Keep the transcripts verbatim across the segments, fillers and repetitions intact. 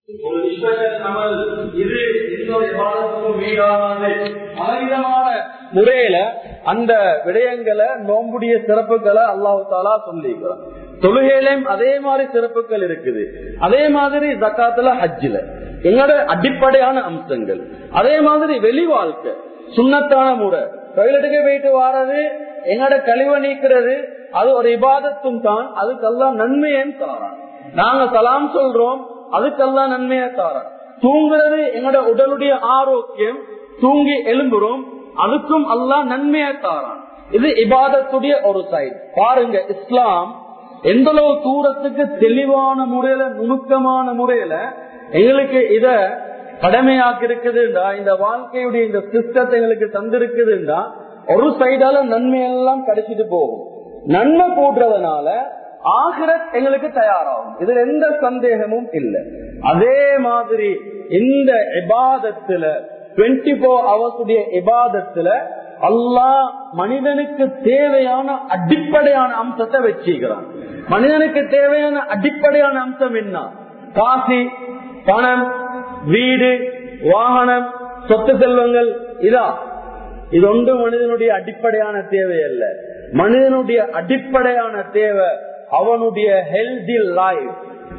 ஒரு ஸ்பெஷல் அமல் இது இன்னொரு இபாதத்துக்கும் மீதானது. பலவிதமான முறையில அந்த விடயங்களை நோம்புடைய சிறப்புகளை அல்லாஹ் தஆலா சொல்லிக்கிறான். தொழுகையிலும் அதே மாதிரி சிறப்புகள் இருக்குது. அதே மாதிரி ஜக்காத்துல ஹஜ்ஜில எங்களோட அடிப்படையான அம்சங்கள். அதே மாதிரி வெளி வாழ்க்கை சுன்னத்தான முறை டொய்லெட்டுக்கு போயிட்டு வாரது எங்களோட கழிவை நீக்கிறது அது ஒரு இபாதத்தும் தான். அதுக்கெல்லாம் நன்மையன்னு தாரான். நாங்க சலாம் சொல்றோம் அதுக்கெல்லாம் நன்மையை தாரான். தூங்குறது எங்களோட உடலுடைய ஆரோக்கியம். தூங்கி எழும்புறோம் அதுக்கும் அல்லாஹ் நன்மையை தாரான். இது இபாதத்துடைய ஒரு சைடு. பாருங்க இஸ்லாம் எந்த அளவு தூரத்துக்கு தெளிவான முறையில நுணுக்கமான முறையில எங்களுக்கு இத கடமையாக்கி இருக்குதுண்டா, இந்த வாழ்க்கையுடைய இந்த சிஸ்டத்தை எங்களுக்கு தந்திருக்குதுண்டா, ஒரு சைடால நன்மை எல்லாம் கிடைச்சிட்டு போகும். நன்மை போடுறதுனால ஆகிரத் எங்களுக்கு தயாராகும். இதுல எந்த சந்தேகமும் இல்லை. அதே மாதிரி இந்த இபாதத்துல டுவெண்ட்டி போர் ஹவர்ஸ் உடைய இபாதத்துல அல்லாஹ் மனிதனுக்கு தேவையான அடிப்படையான அம்சத்தை வச்சுக்கிறான். மனிதனுக்கு தேவையான அடிப்படையான அம்சம் என்ன? காசி, பணம், வீடு, வாகனம், சொத்து செல்வங்கள். இதா இது ஒன்று மனிதனுடைய அடிப்படையான தேவை அல்ல. மனிதனுடைய அடிப்படையான தேவை அவனுடைய ஹெல்தி லைஃப்,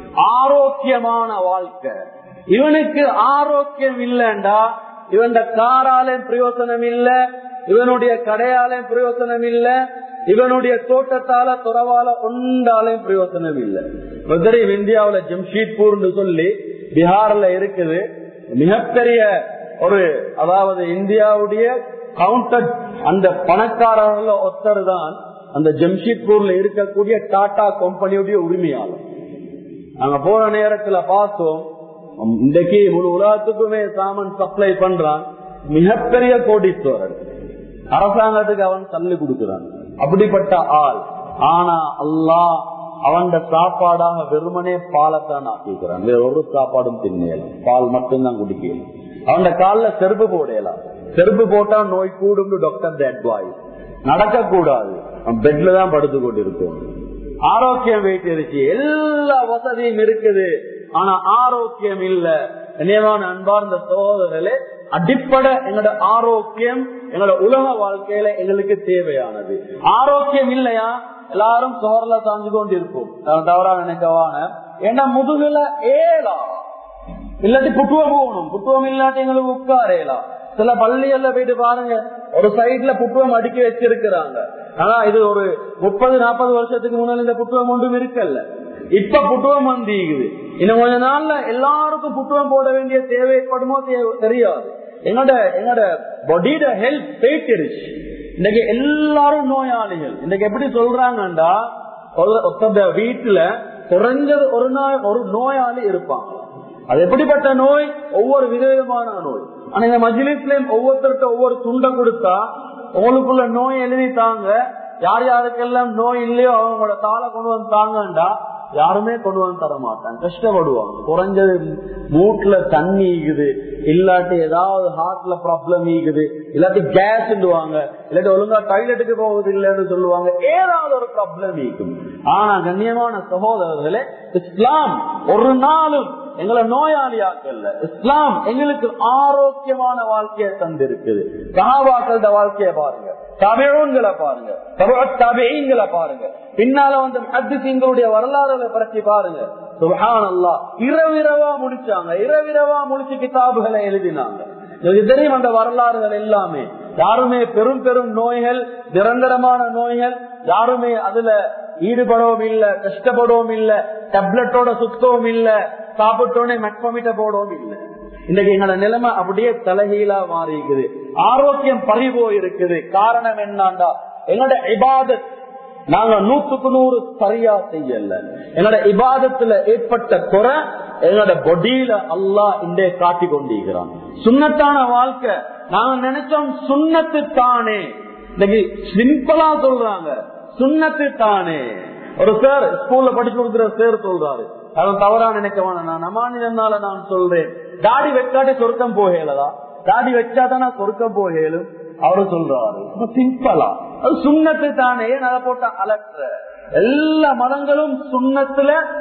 ஆரோக்கியமான வாழ்க்கை. இவனுக்கு ஆரோக்கியம் இல்லைண்டா இவன் காராலையும் பிரயோசனம் இல்ல, இவனுடைய கடையாலையும் பிரயோசனம் இல்ல, இவனுடைய தோட்டத்தால துறவால ஒன்றாலையும் பிரயோசனம் இல்லை. தெரியும் இந்தியாவுல ஜம்ஷீத்பூர் சொல்லி பீகார்ல இருக்குது. மிகப்பெரிய ஒரு அதாவது இந்தியாவுடைய கவுண்டர் அந்த பணக்காரர்கள் ஒருத்தர் தான் அந்த ஜம்ஷீத்பூர்ல இருக்கக்கூடிய டாடா கம்பெனியுடைய உரிமையாளர். நாங்க போற நேரத்துல பார்த்தோம், இன்றைக்கு முழு உலகத்துக்குமே சாமான் சப்ளை பண்றான். மிகப்பெரிய கோடீஸ்வரர். அரசாங்கத்துக்கு அவன் தள்ளி கொடுக்கிறான். அப்படிப்பட்ட ஆள். ஆனா அல்லாஹ் அவன் சாப்பாடாக வெறுமனே பாலத்தான் ஆக்கிக்கிறான். வேற ஒரு சாப்பாடும் தின்னலாம், பால் மட்டும்தான் குடிக்கலாம். அவன் கால செருப்பு போடலாம். செருப்பு போட்டா நோய் கூடும் டாக்டர் அட்வைஸ். நடக்க கூடாது, பெட்ல தான் படுத்து கொண்டு இருக்கும். ஆரோக்கியம் வைத்திருச்சு, எல்லா வசதியும் இருக்குது, ஆனா ஆரோக்கியம் இல்ல. நினைவான அன்பார்ந்த சகோதரர்களே, அடிப்படை எங்களோட ஆரோக்கியம் எங்களோட உலக வாழ்க்கையில எங்களுக்கு தேவையானது. ஆரோக்கியம் இல்லையா எல்லாரும் சோர்ல சாஞ்சு கொண்டு இருப்போம். தவறா நினைக்கவான ஏன்னா முதுகுல ஏலா இல்லாட்டி புட்டுவம் போகணும், புட்டுவம் இல்லாட்டி எங்களுக்கு உட்காரலாம். சில பள்ளிகள்ல போயிட்டு பாருங்க, ஒரு சைட்ல புட்டுவம் அடுக்கி வச்சிருக்கிறாங்க. ஆனா இது ஒரு முப்பது நாற்பது வருஷத்துக்கு முன்னாடி இந்த புட்டுவம் ஒன்றும் இருக்கல்ல. இப்ப புட்டுவம் வந்திக்குது. இன்னும் கொஞ்ச நாள்ல எல்லாருக்கும் புட்டுவம் போட வேண்டிய தேவைப்படுமோ தெரியாது. என்னோட என்னோட பாடியோட ஹெல்த் போயிட்டுருச்சு. இன்னைக்கு எல்லாரும் நோயாளிகள். இன்னைக்கு எப்படி சொல்றாங்கண்டா, வீட்டுல குறைஞ்சது ஒரு நாள் ஒரு நோயாளி இருப்பாங்க. அது எப்படிப்பட்ட நோய்? ஒவ்வொரு விதவிதமான நோய். ஆனா இந்த மஜ்லிஸ்லயும் ஒவ்வொருத்தருக்கு ஒவ்வொரு துண்டை கொடுத்தா உங்களுக்குள்ள நோய் எழுதித்தாங்க. யார் யாருக்கெல்லாம் நோய் இல்லையோ அவங்களோட தாளை கொண்டு வந்து தாங்கண்டா யாருமே கொண்டு வந்து தர மாட்டாங்க, கஷ்டப்படுவாங்க. குறைஞ்சது மூட்டுல தண்ணி ஈகுது, இல்லாட்டி ஏதாவது ஹார்ட்ல ப்ராப்ளம் ஈகுது, இல்லாட்டி கேஸ் வாங்க, இல்லாட்டி ஒழுங்கா டாய்லெட்டுக்கு போவது இல்லைன்னு சொல்லுவாங்க. ஏதாவது ஒரு ப்ராப்ளம் ஈக்கும். ஆனா கண்ணியமான சகோதரர்களே, இஸ்லாம் ஒரு நாளும் எங்களை நோயாளியாக்கல்ல. இஸ்லாம் எங்களுக்கு ஆரோக்கியமான வாழ்க்கையை தந்திருக்குது. சஹாபாக்களோட வாழ்க்கையை பாருங்க, தபிஊன்களை பாருங்க, தபிஈன்களை பாருங்க, பின்னால வந்து முஹத்திஸீன்களுடைய வரலாறுகளை பற்றி பாருங்க. சுப்ஹானல்லாஹ், இரவிரவா முடிச்சாங்க, இரவிரவா முடிச்சு கிதாபுகளை எழுதினாங்க. தெரியும் அந்த வரலாறுகள் எல்லாமே. யாருமே பெரும் பெரும் நோய்கள், நிரந்தரமான நோய்கள், யாருமே அதுல ஈடுபடவும் இல்ல, கஷ்டப்படவும் இல்ல, டேப்லெட்டோட சுத்தவும் இல்ல, சாப்பிட்டோன்னே மெட்போமிட்ட போடவும் இல்லை. இன்னைக்கு எங்களோட நிலைமை அப்படியே தலைகீழா மாறி இருக்குது. ஆரோக்கியம் பறிபோ இருக்குது. காரணம் என்னண்டா, எங்களோட இபாதத் நாங்க நூத்துக்கு நூறு சரியா செய்யல. எங்களோட இபாதத்துல ஏற்பட்ட குறை எங்களோட பொடியில அல்லாஹ் இண்டே காட்டி கொண்டிருக்கிறான். சுன்னத்தான வாழ்க்கை நாங்க நினைச்சோம் சுன்னத்து தானே. இன்னைக்கு சிம்பிளா சொல்றாங்க சுன்னத்து தானே. ஒரு சார் ஸ்கூல்ல படிச்சு கொடுக்குற சார் சொல்றாரு, அவன் தவறா நினைக்கவான, நான் அமானிதனால நான் சொல்றேன், தாடி வச்சாட்டே சொர்க்கம் போகலதா, தாடி வச்சாதான் நான் சொர்க்கம் போகலும் அவரு சொல்றாரு. சிம்பிளா அது சுண்ணத்து தானே. அதை போட்ட அலற்ற எல்லா மதங்களும் சுண்ணத்துல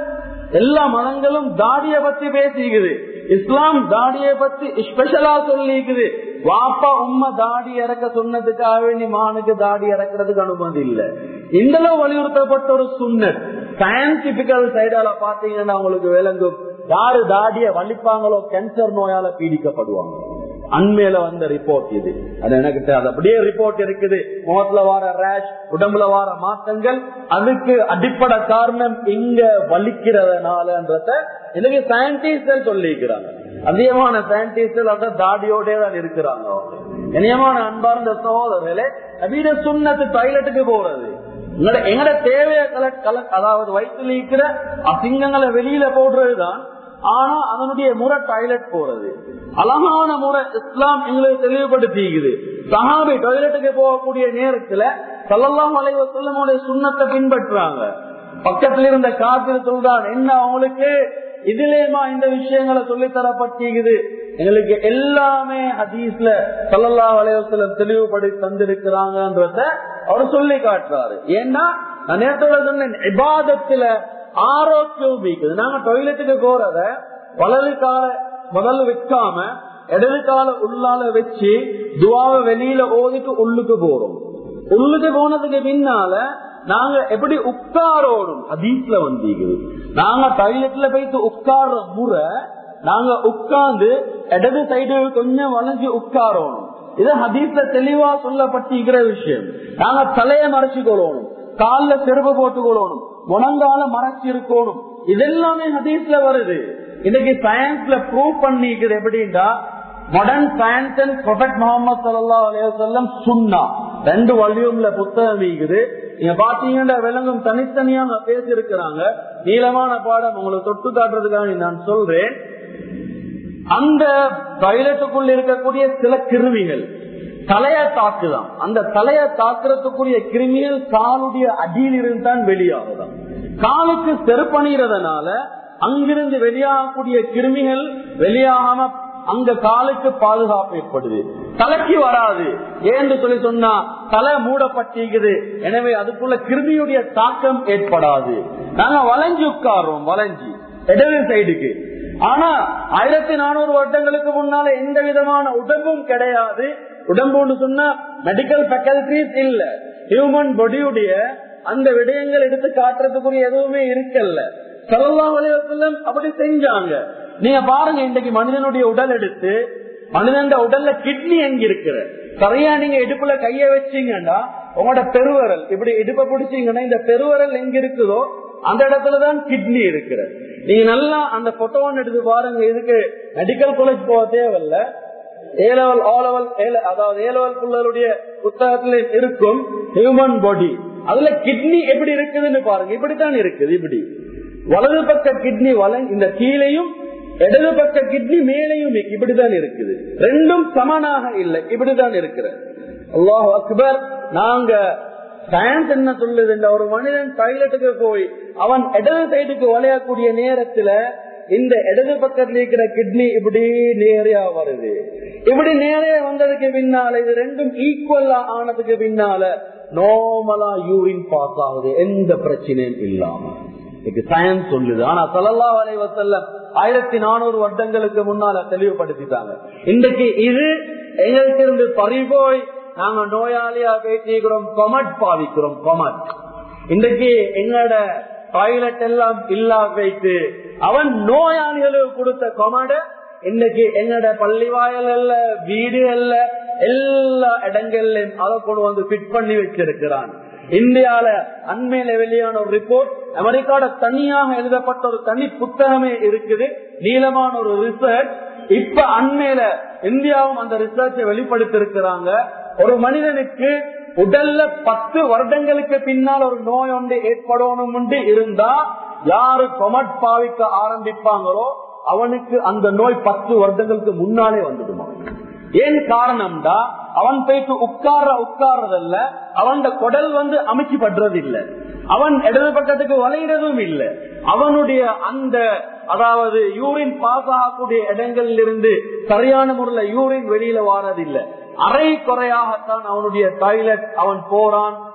எல்லா மதங்களும் தாடிய பத்தி பேசிக்குது. இஸ்லாம் தாடிய பத்தி ஸ்பெஷலா சொல்லிக்குது. வாப்பா உம்மா தாடி இறக்க சொன்னதுக்காக வேண்டி மானுக்கு தாடி இறக்கிறதுக்கு அனுமதி இல்ல. இந்த அளவு வலியுறுத்தப்பட்ட ஒரு சுன்னத். சயின்டிபிக்கல் சைடால பாத்தீங்கன்னா உங்களுக்கு விளங்கும். யாரு தாடிய வலிப்பாங்களோ கேன்சர் நோயால பீடிக்கப்படுவாங்க. அண்மையில வந்த ரிப்போர்ட் இது. அது எனக்கு அது அப்படியே ரிப்போர்ட் இருக்குது. முகத்துல வார ரேஷ், உடம்புல வார மாற்றங்கள், அதுக்கு அடிப்படை காரணம் இங்க வலிக்கிறதுனாலன்றத எனக்கு சயின்டிஸ்ட் சொல்லிக்கிறாங்க. அதிகமான சயின்டிஸ்ட் அந்த தாடியோட தான் இருக்கிறாங்க. இனியமான அன்பார்ந்த சகோதரர்களே, நவீன சுன்னத்து டாய்லெட்டுக்கு போறது எங்கட தேவைய கலெக்ட், அதாவது வயிற்றுல இருக்கிற அசிங்கங்களை வெளியில போடுறதுதான். ஆனா அதனுடைய முறை டாய்லெட் போறது அழகான முறை இஸ்லாம் எங்களை தெளிவுபடுத்திக்குது. சஹாபி டாய்லெட்டுக்கு போகக்கூடிய நேரத்துல ஸல்லல்லாஹு அலைஹி வஸல்லம் சுன்னத்தை பின்பற்றுறாங்க. பக்கத்துல இருந்த காபிர் சொல்றான், என்ன அவங்களுக்கு இதுலயுமா இந்த விஷயங்களை சொல்லி தரப்பட்டிருக்குது? எங்களுக்கு எல்லாமே ஹதீஸ்ல ஸல்லல்லாஹு அலைஹி வஸல்லம் தெளிவுபடுத்தி தந்திருக்கிறாங்கன்றத அவர் சொல்லி காட்டுறாரு. ஏன்னா நான் நேரத்தோட சொன்னேன், இபாதத்துல ஆரோக்கியம் இருக்குது. நாங்க டாய்லெட்டுக்கு போறத வலது கால முதல்ல வைக்காம இடது கால உள்ளால வச்சு துவாவை வெளியில ஓதிட்டு உள்ளுக்கு போறோம். உள்ளுக்கு போனதுக்கு பின்னால நாங்க எப்படி உட்காரோடும் ஹதீஸ்ல வந்தீங்க. நாங்க டாய்லெட்ல போயிட்டு உட்கார்ற முறை, நாங்க உட்கார்ந்து இடது சைடு கொஞ்சம் வளைஞ்சு உட்காரணும். இது ஹதீஸ்ல தெளிவா சொல்லப்பட்டிருக்கிற விஷயம். நாங்க தலையை மறைச்சு கொள்ளணும், கால்ல செருப்பு போட்டு கொள்ளணும், முழங்கால மறைச்சு இருக்கணும். இதெல்லாமே ஹதீஸ்ல வருது. இன்னைக்கு சயின்ஸ்ல ப்ரூவ் பண்ணிக்குது. எப்படின்னா modern science and prophet Muhammad ஸல்லல்லாஹு அலைஹி வஸல்லம் சுன்னா ரெண்டு வால்யூம்ல புத்தகம் இருக்குது. நீங்க பாத்தீங்கன்னா விளங்கும். தனித்தனியா பேசி இருக்கிறாங்க. நீளமான பாடம் உங்களுக்கு தொட்டு காட்டுறதுக்காக நான் சொல்றேன். அந்த டாய்லெட்டுக்குள்ள இருக்கக்கூடிய சில கிருமிகள் தலையை தாக்குதான். அந்த தலையை தாக்குறதுக்குரிய கிருமிகள் காலுடைய அடியில் இருந்து தான் வெளியாகுதான். காலுக்கு செருப்பணிறதுனால அங்கிருந்து வெளியாகக்கூடிய கிருமிகள் வெளியாகாம அங்க காலுக்கு பாதுகாப்பு ஏற்படுது. தலைக்கு வராது. ஏன்னு சொல்லி சொன்னா தலை மூடப்பட்டிருக்குது. எனவே அதுக்குள்ள கிருமியுடைய தாக்கம் ஏற்படாது. நாங்க வளைஞ்சு உட்காரோம், வளைஞ்சி இடது சைடுக்கு. ஆனா ஆயிரத்தி நானூறு வருடங்களுக்கு முன்னால எந்த விதமான உடம்பும் கிடையாது. உடம்புன்னு சொன்னா மெடிக்கல் ஃபேக்கல்டிஸ் இல்ல. ஹியூமன் பாடியுடைய அந்த விடயங்கள் எடுத்து காட்டுறதுக்குரிய எதுவுமே இருக்கல்ல. ஸல்லல்லாஹு அலைஹி வஸல்லம் அப்படி செஞ்சாங்க. நீங்க பாருங்க, இன்றைக்கு மனிதனுடைய உடல் எடுத்து மனிதன் உடல்ல கிட்னி எங்க இருக்கிற சரியா நீங்க இடுப்புல கைய வச்சீங்கன்னா உங்களோட பெருவரல் இப்படி இடுப்ப பிடிச்சீங்கன்னா இந்த பெருவரல் எங்க இருக்குதோ அந்த இடத்துலதான் கிட்னி இருக்கிற. நீங்க நல்லா அந்த போட்டோன்னு எடுத்து பாருங்க. இதுக்கு மெடிக்கல் காலேஜ் போக தேவையில்ல. ஏ லெவல் ஆ லெவல் அதாவது ஏ லெவல் பிள்ளைகளுடைய புத்தகத்துல இருக்கும் ஹியூமன் பாடி. அதுல கிட்னி எப்படி இருக்குதுன்னு பாருங்க. இப்படித்தான் இருக்குது. இப்படி வலது பக்க கிட்னி வல இந்த கீழையும் இடது பக்க கிட்னி மேலையும் இப்படிதான் இருக்குது. ரெண்டும் சமனாக இல்லை. இப்படிதான் இருக்கிறது. அல்லாஹ் அக்பர். நாங்க சயின்ஸ் என்ன சொல்லுது, ஒரு மனிதன் டாய்லெட்டுக்கு போய் அவன் இடது சைடுக்கு வளையக்கூடிய நேரத்துல இந்த இடது பக்கத்துல இருக்கிற கிட்னி இப்படி நேரையா வருது. இப்படி நேரையா வந்ததுக்கு பின்னால இது ரெண்டும் ஈக்குவலா ஆனதுக்கு பின்னால நார்மலா யூரின் பாஸ் ஆகுது, எந்த பிரச்சனையும் இல்லாம. சயின்ஸ் சொல்லுது. ஆனா ஸல்லல்லாஹு அலைஹி வஸல்லம் ஆயிரத்தி நானூறு வருடங்களுக்கு முன்னால தெளிவுபடுத்திட்டாங்க. இன்றைக்கு இது எங்களுக்கு இருந்து பறிபோய் நாங்க நோயாளியா பேசிக்கிறோம், கொமட் பாவிக்கிறோம். கொமட் இன்றைக்கு எங்களோட டாய்லெட் எல்லாம் இல்லா வைத்து அவன் நோயாளிகளுக்கு கொடுத்த கொமட இன்னைக்கு எங்களோட பள்ளி வாயல் அல்ல, வீடு அல்ல, எல்லா இடங்கள்லயும் அதை கொண்டு வந்து ஃபிட் பண்ணி வச்சிருக்கிறான். இந்தியால அண்மையில வெளியான ஒரு ரிப்போர்ட், அமெரிக்காவோட தனியாக எழுதப்பட்ட ஒரு தனி புத்தகமே இருக்குது, நீளமான ஒரு ரிசர்ச். இப்ப அண்மையில இந்தியாவும் அந்த ரிசர்ச்சை வெளிப்படுத்தி இருக்கிறாங்க. ஒரு மனிதனுக்கு உடல்ல பத்து வருடங்களுக்கு பின்னால் ஒரு நோய் ஒன்று ஏற்படணும் இருந்தா யாரு கொமட் பாவிக்க ஆரம்பிப்பாங்களோ அவனுக்கு அந்த நோய் பத்து வருடங்களுக்கு முன்னாலே வந்துடுமா. ஏன் காரணம்டா அவன் போயிட்டு உட்கார உட்கார்றதல்ல, அவன் குடல் வந்து அமைச்சு படுறது இல்ல, அவன் இடது பக்கத்துக்கு வளைகிறதும் இல்லை. அவனுடைய அந்த அதாவது யூரின் பாஸ் ஆகக்கூடிய இடங்கள்ல இருந்து சரியான முறையில் யூரின் வெளியில வாரதில்லை. அரை குறையாகத்தான் அவனுடைய டாய்லெட் அவன் போறான்.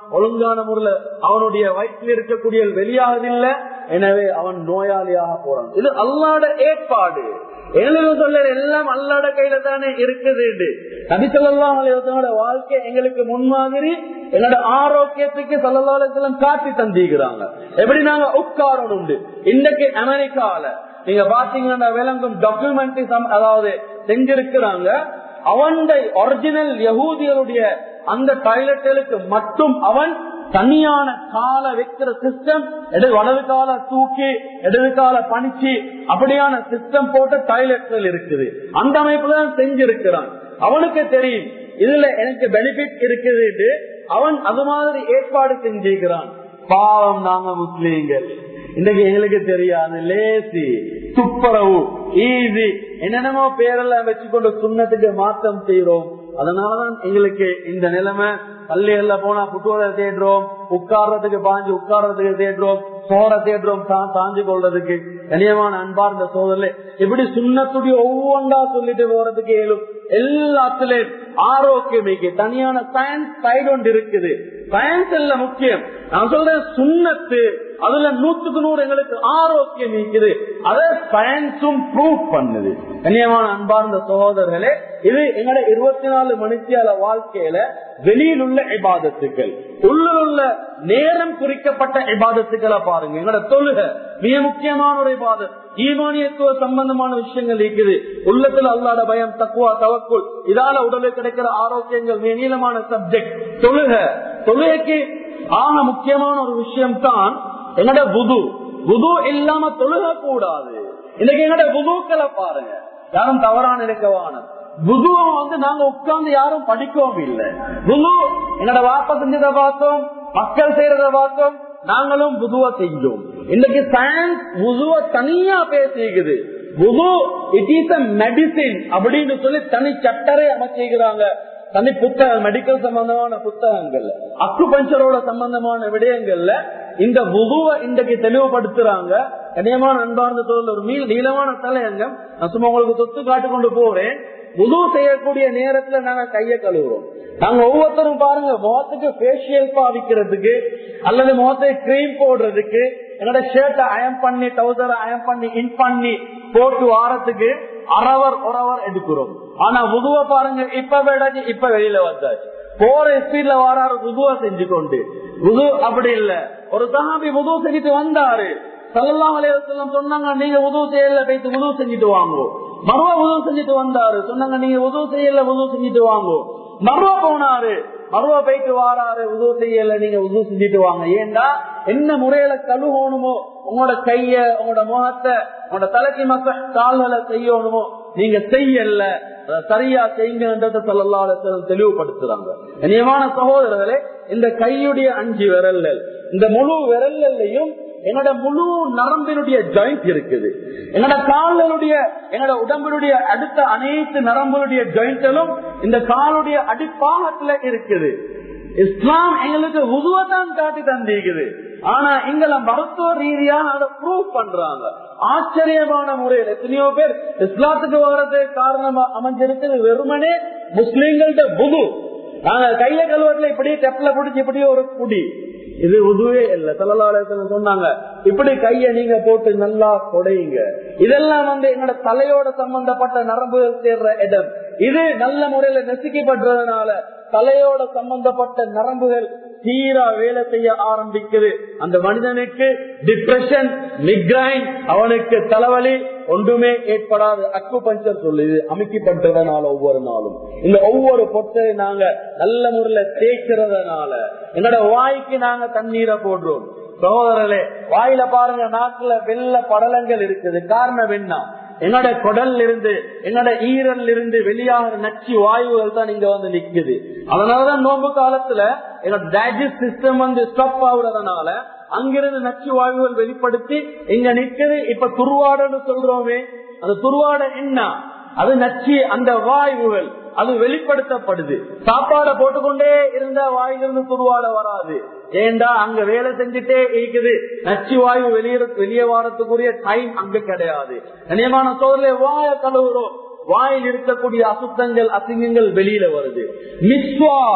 ஒழுங்கான முறையில அவனுடைய வயிற்றில் இருக்கக்கூடிய வெளியாகதில்லை, எனவே அவன் நோயாளியாக போறான். இது அல்லாஹ்வுடைய ஏற்பாடு. எங்களுக்கு சொல்ல எல்லாம் அல்லாஹ்வுடைய கையில தானே இருக்குது. நபி ஸல்லல்லாஹு அலைஹி வஸல்லம் வாழ்க்கை எங்களுக்கு முன்மாதிரி, எங்களோட ஆரோக்கியத்துக்கு ஸல்லல்லாஹு அலைஹி வஸல்லம் காட்டி தந்திக்கிறாங்க. எப்படி நாங்க உட்காரணும் உண்டு. இன்னைக்கு அமெரிக்கால நீங்க பாத்தீங்கன்னா விளங்கும் டாக்குமெண்ட்ரி அதாவது செஞ்சிருக்கிறாங்க. அவன் ஒரிஜினல் யஹூதியருடைய அந்த டாய்லெட்டுகளுக்கு மட்டும் அவன் தனியான கால வைக்கிற சிஸ்டம், வலது கால தூக்கி இடது கால பணிச்சு அப்படியான சிஸ்டம் போட்ட டாய்லெட்கள் இருக்குது. அந்த அமைப்புல தான் செஞ்சிருக்கிறான். அவனுக்கு தெரியும் இதுல எனக்கு பெனிஃபிட் இருக்குது, அவன் அது மாதிரி ஏற்பாடு செஞ்சிருக்கிறான். பாவம் நாங்க முஸ்லீம்கள் இன்னைக்கு எங்களுக்கு தெரியாது, லேசி துப்புரவு ஈஸி என்னென்னமோ பேரெல்லாம் வச்சுக்கொண்டு சுண்ணத்துக்கு மாற்றம் செய்யறோம். அதனாலதான் எங்களுக்கு இந்த நிலைமை. பள்ளிகள்ல போனா புட்டுவதை தேடுறோம், உட்கார்றதுக்கு பாஞ்சு உட்கார்றதுக்கு தேடுறோம், சோற தேடுறோம் சாஞ்சு கொள்றதுக்கு. கனியமான அன்பார்ந்த சோதரில் இப்படி சுண்ணத்துடைய ஒவ்வொன்றா சொல்லிட்டு போறதுக்கு ஏழும். எல்லாத்திலும் ஆரோக்கியமைக்கு தனியான சயின்ஸ் சைடு ஒன்று இருக்குது. சயின்ஸ் எல்லாம் முக்கியம். நான் சொல்றேன் சுண்ணத்து அதுல நூத்துக்கு நூறு எங்களுக்கு ஆரோக்கியம் இருக்குது. அதை சயின்ஸும் ப்ரூவ் பண்ணுது. கண்ணியமான அன்பார்ந்த சகோதரர்களே, இது எங்களோட இருபத்தி நாலு மணித்தியால வாழ்க்கையில வெளியில் உள்ள இபாதத்துக்கள், உள்ளுள்ள நேரம் குறிக்கப்பட்ட இபாதத்துக்களை பாருங்க. எங்களோட தொழுகை மிக முக்கியமான ஒரு இபாதத். ஈமானியத்துவ சம்பந்தமான விஷயங்கள் இருக்குது. உள்ளத்துல அல்லாஹ்ட பயம், தக்வா, தவக்குல், இதால உடலுக்கு கிடைக்கிற ஆரோக்கியங்கள் மிக நீளமான சப்ஜெக்ட். தொழுகை தொழுகைக்கு ஆக முக்கியமான ஒரு விஷயம் தான் எங்கட வுது. வுது இல்லாம தொழுக கூடாது. இன்னைக்கு எங்கட வுதுக்களை பாருங்க, யாரும் தவறான நினைக்கவான வுதுவை வந்து நாங்க உட்கார்ந்து யாரும் படிக்கவும் இல்லை. வுது எங்கட வாப்பா செஞ்சதை பார்த்தோம், மக்கள் செய்யறத பார்த்தோம், நாங்களும் வுதுவை செஞ்சோம். இன்னைக்கு சயின்ஸ் வுதுவை தனியா பேசிக்குது. வுது இட் இஸ் a மெடிசின் அப்படின்னு சொல்லி தனி சட்டரை அமைச்சிருக்கிறாங்க. தனி புத்தகம், மெடிக்கல் சம்பந்தமான புத்தகங்கள்ல, அக்குபஞ்சரோட சம்பந்தமான விடயங்கள்ல இந்த வுதுவை இன்றைக்கு தெளிவுபடுத்துறாங்க. கனியமான அன்பார்ந்த தோல் ஒரு மீள் நீளமான தலையங்கம் நான் சும்மா உங்களுக்கு தொத்து காட்டு கொண்டு போறேன். வுது செய்யக்கூடிய நேரத்துல நாங்க கையை கழுவுறோம். நாங்க ஒவ்வொருத்தரும் பாருங்க, முகத்துக்கு பேஷியல் பாவிக்கிறதுக்கு அல்லது முகத்தை கிரீம் போடுறதுக்கு என்னோட ஷர்ட்டை அயம் பண்ணி டவுசரை அயம் பண்ணி இன் பண்ணி போட்டு வாரத்துக்கு அரவர் ஒரவர் எடுக்கிறோம். ஆனா வுதுவை பாருங்க, இப்ப விடாச்சு இப்ப வெளியில வந்தாச்சு, போற ஸ்பீட்ல வாராரு வுதுவை செஞ்சு கொண்டு. வுது அப்படி இல்ல. ஒரு சஹாபி வுது செஞ்சுட்டு வந்தாரு, ஸல்லல்லாஹு அலைஹி வஸல்லம் சொன்னாங்க நீங்க வுது செய்யல, போயிட்டு வுது செஞ்சுட்டு வாங்குவோம். மறுவா வுது செஞ்சுட்டு வந்தாரு, சொன்னாங்க நீங்க வுது செய்யல, வுது செஞ்சுட்டு வாங்குவோம். மறுவா போனாரு, மறுவா போயிட்டு வாராரு, வுது செய்யல, நீங்க வுது செஞ்சுட்டு வாங்க. ஏண்டா என்ன முறையில கழுவணுமோ உங்களோட கைய, உங்களோட முகத்தை, உங்களோட தலைக்கு மக்க கால்களை செய்யணுமோ நீங்க செய்யல, சரியா செய்யுங்கன்றத ஸல்லல்லாஹு அலைஹி வஸல்லம் தெளிவுபடுத்துறாங்க. கண்ணியமான சகோதரர்களே, இந்த கையுடைய அஞ்சு விரல்கள், இந்த முழு விரல்லையும் என்னோட முழு நரம்பினுடைய ஜாயிண்ட் இருக்குது. என்னோட கால்களுடைய, என்னோட உடம்பினுடைய அடுத்த அனைத்து நரம்புடைய ஜாயிண்ட்களும் இந்த காலுடைய அடிப்பாகத்துல இருக்குது. இஸ்லாம் எங்களுக்கு வுதுவை தான் காட்டி தந்திருக்குது. ஆனா இங்க மருத்துவ ரீதியா அதை ப்ரூவ் பண்றாங்க. ஆச்சரியமான முறையில் எத்தனையோ பேர் இஸ்லாத்துக்கு வர்றது காரணமா அமைஞ்சிருக்கிறது வெறுமனே முஸ்லீம்கள்ட்ட வுது. நாங்க கையில கழுவத்துல இப்படி டெப்ல பிடிச்சி இப்படி ஒரு குடி, இது உதுவே இல்ல. ஸல்லல்லாஹு அலைஹி வஸல்லம் சொன்னாங்க இப்படி கைய நீங்க போட்டு நல்லா கொடையுங்க. இதெல்லாம் வந்து என்னோட தலையோட சம்பந்தப்பட்ட நரம்புகள் சேர்ற இடம். இது நல்ல முறையில நெசுக்கப்படுறதுனால தலையோட சம்பந்தப்பட்ட நரம்புகள் சீரா வேலை செய்ய ஆரம்பிக்குது. அந்த மனிதனுக்கு டிப்ரெஷன், மிக்ரைன், அவனுக்கு தலைவலி ஒன்றுமே ஏற்படாது. அக்கு பஞ்சர் சொல்லுது அமைக்கப்பட்டதுனால ஒவ்வொரு நாளும் இந்த ஒவ்வொரு பொட்டை நாங்க நல்ல முறையில தேய்க்கிறதுனால என்னோட வாய்க்கு நாங்க தண்ணீரை போடுறோம். சகோதரர்களே, வாயில பாருங்க நாக்குல வெள்ள படலங்கள் இருக்குது. காரணம் என்ன? என்னோட குடல் இருந்து, என்னோட ஈரல் இருந்து வெளியாகிற நச்சு வாயுகள் தான் இங்க வந்து நிக்குது. அதனாலதான் நோம்பு காலத்துல என்னோட டைஜஸ்ட் சிஸ்டம் வந்து ஸ்டாப் ஆகுறதுனால அங்கிருந்து நச்சு வாயுகள் வெளிப்படுத்தி இங்க நிக்குது. இப்ப துருவாடன்னு சொல்றோமே, அந்த துருவாட என்ன? அது நச்சு, அந்த வாயுகள் அது வெளிப்படுத்தப்படுது. சாப்பாடை போட்டுக்கொண்டே இருந்த வாயிலிருந்து துருவாட வராது. ஏண்டா அங்க வேலை செஞ்சுட்டே இருக்குது. நச்சு வாயு வெளியே வெளியே வாரத்துக்குரிய டைம் அங்க கிடையாது. கண்ணியமான சோதனை, வாய கழுவுறோம், வாயில் இருக்கக்கூடிய அசுத்தங்கள் அசிங்கங்கள் வெளியில வருது. மிஸ்வாக்,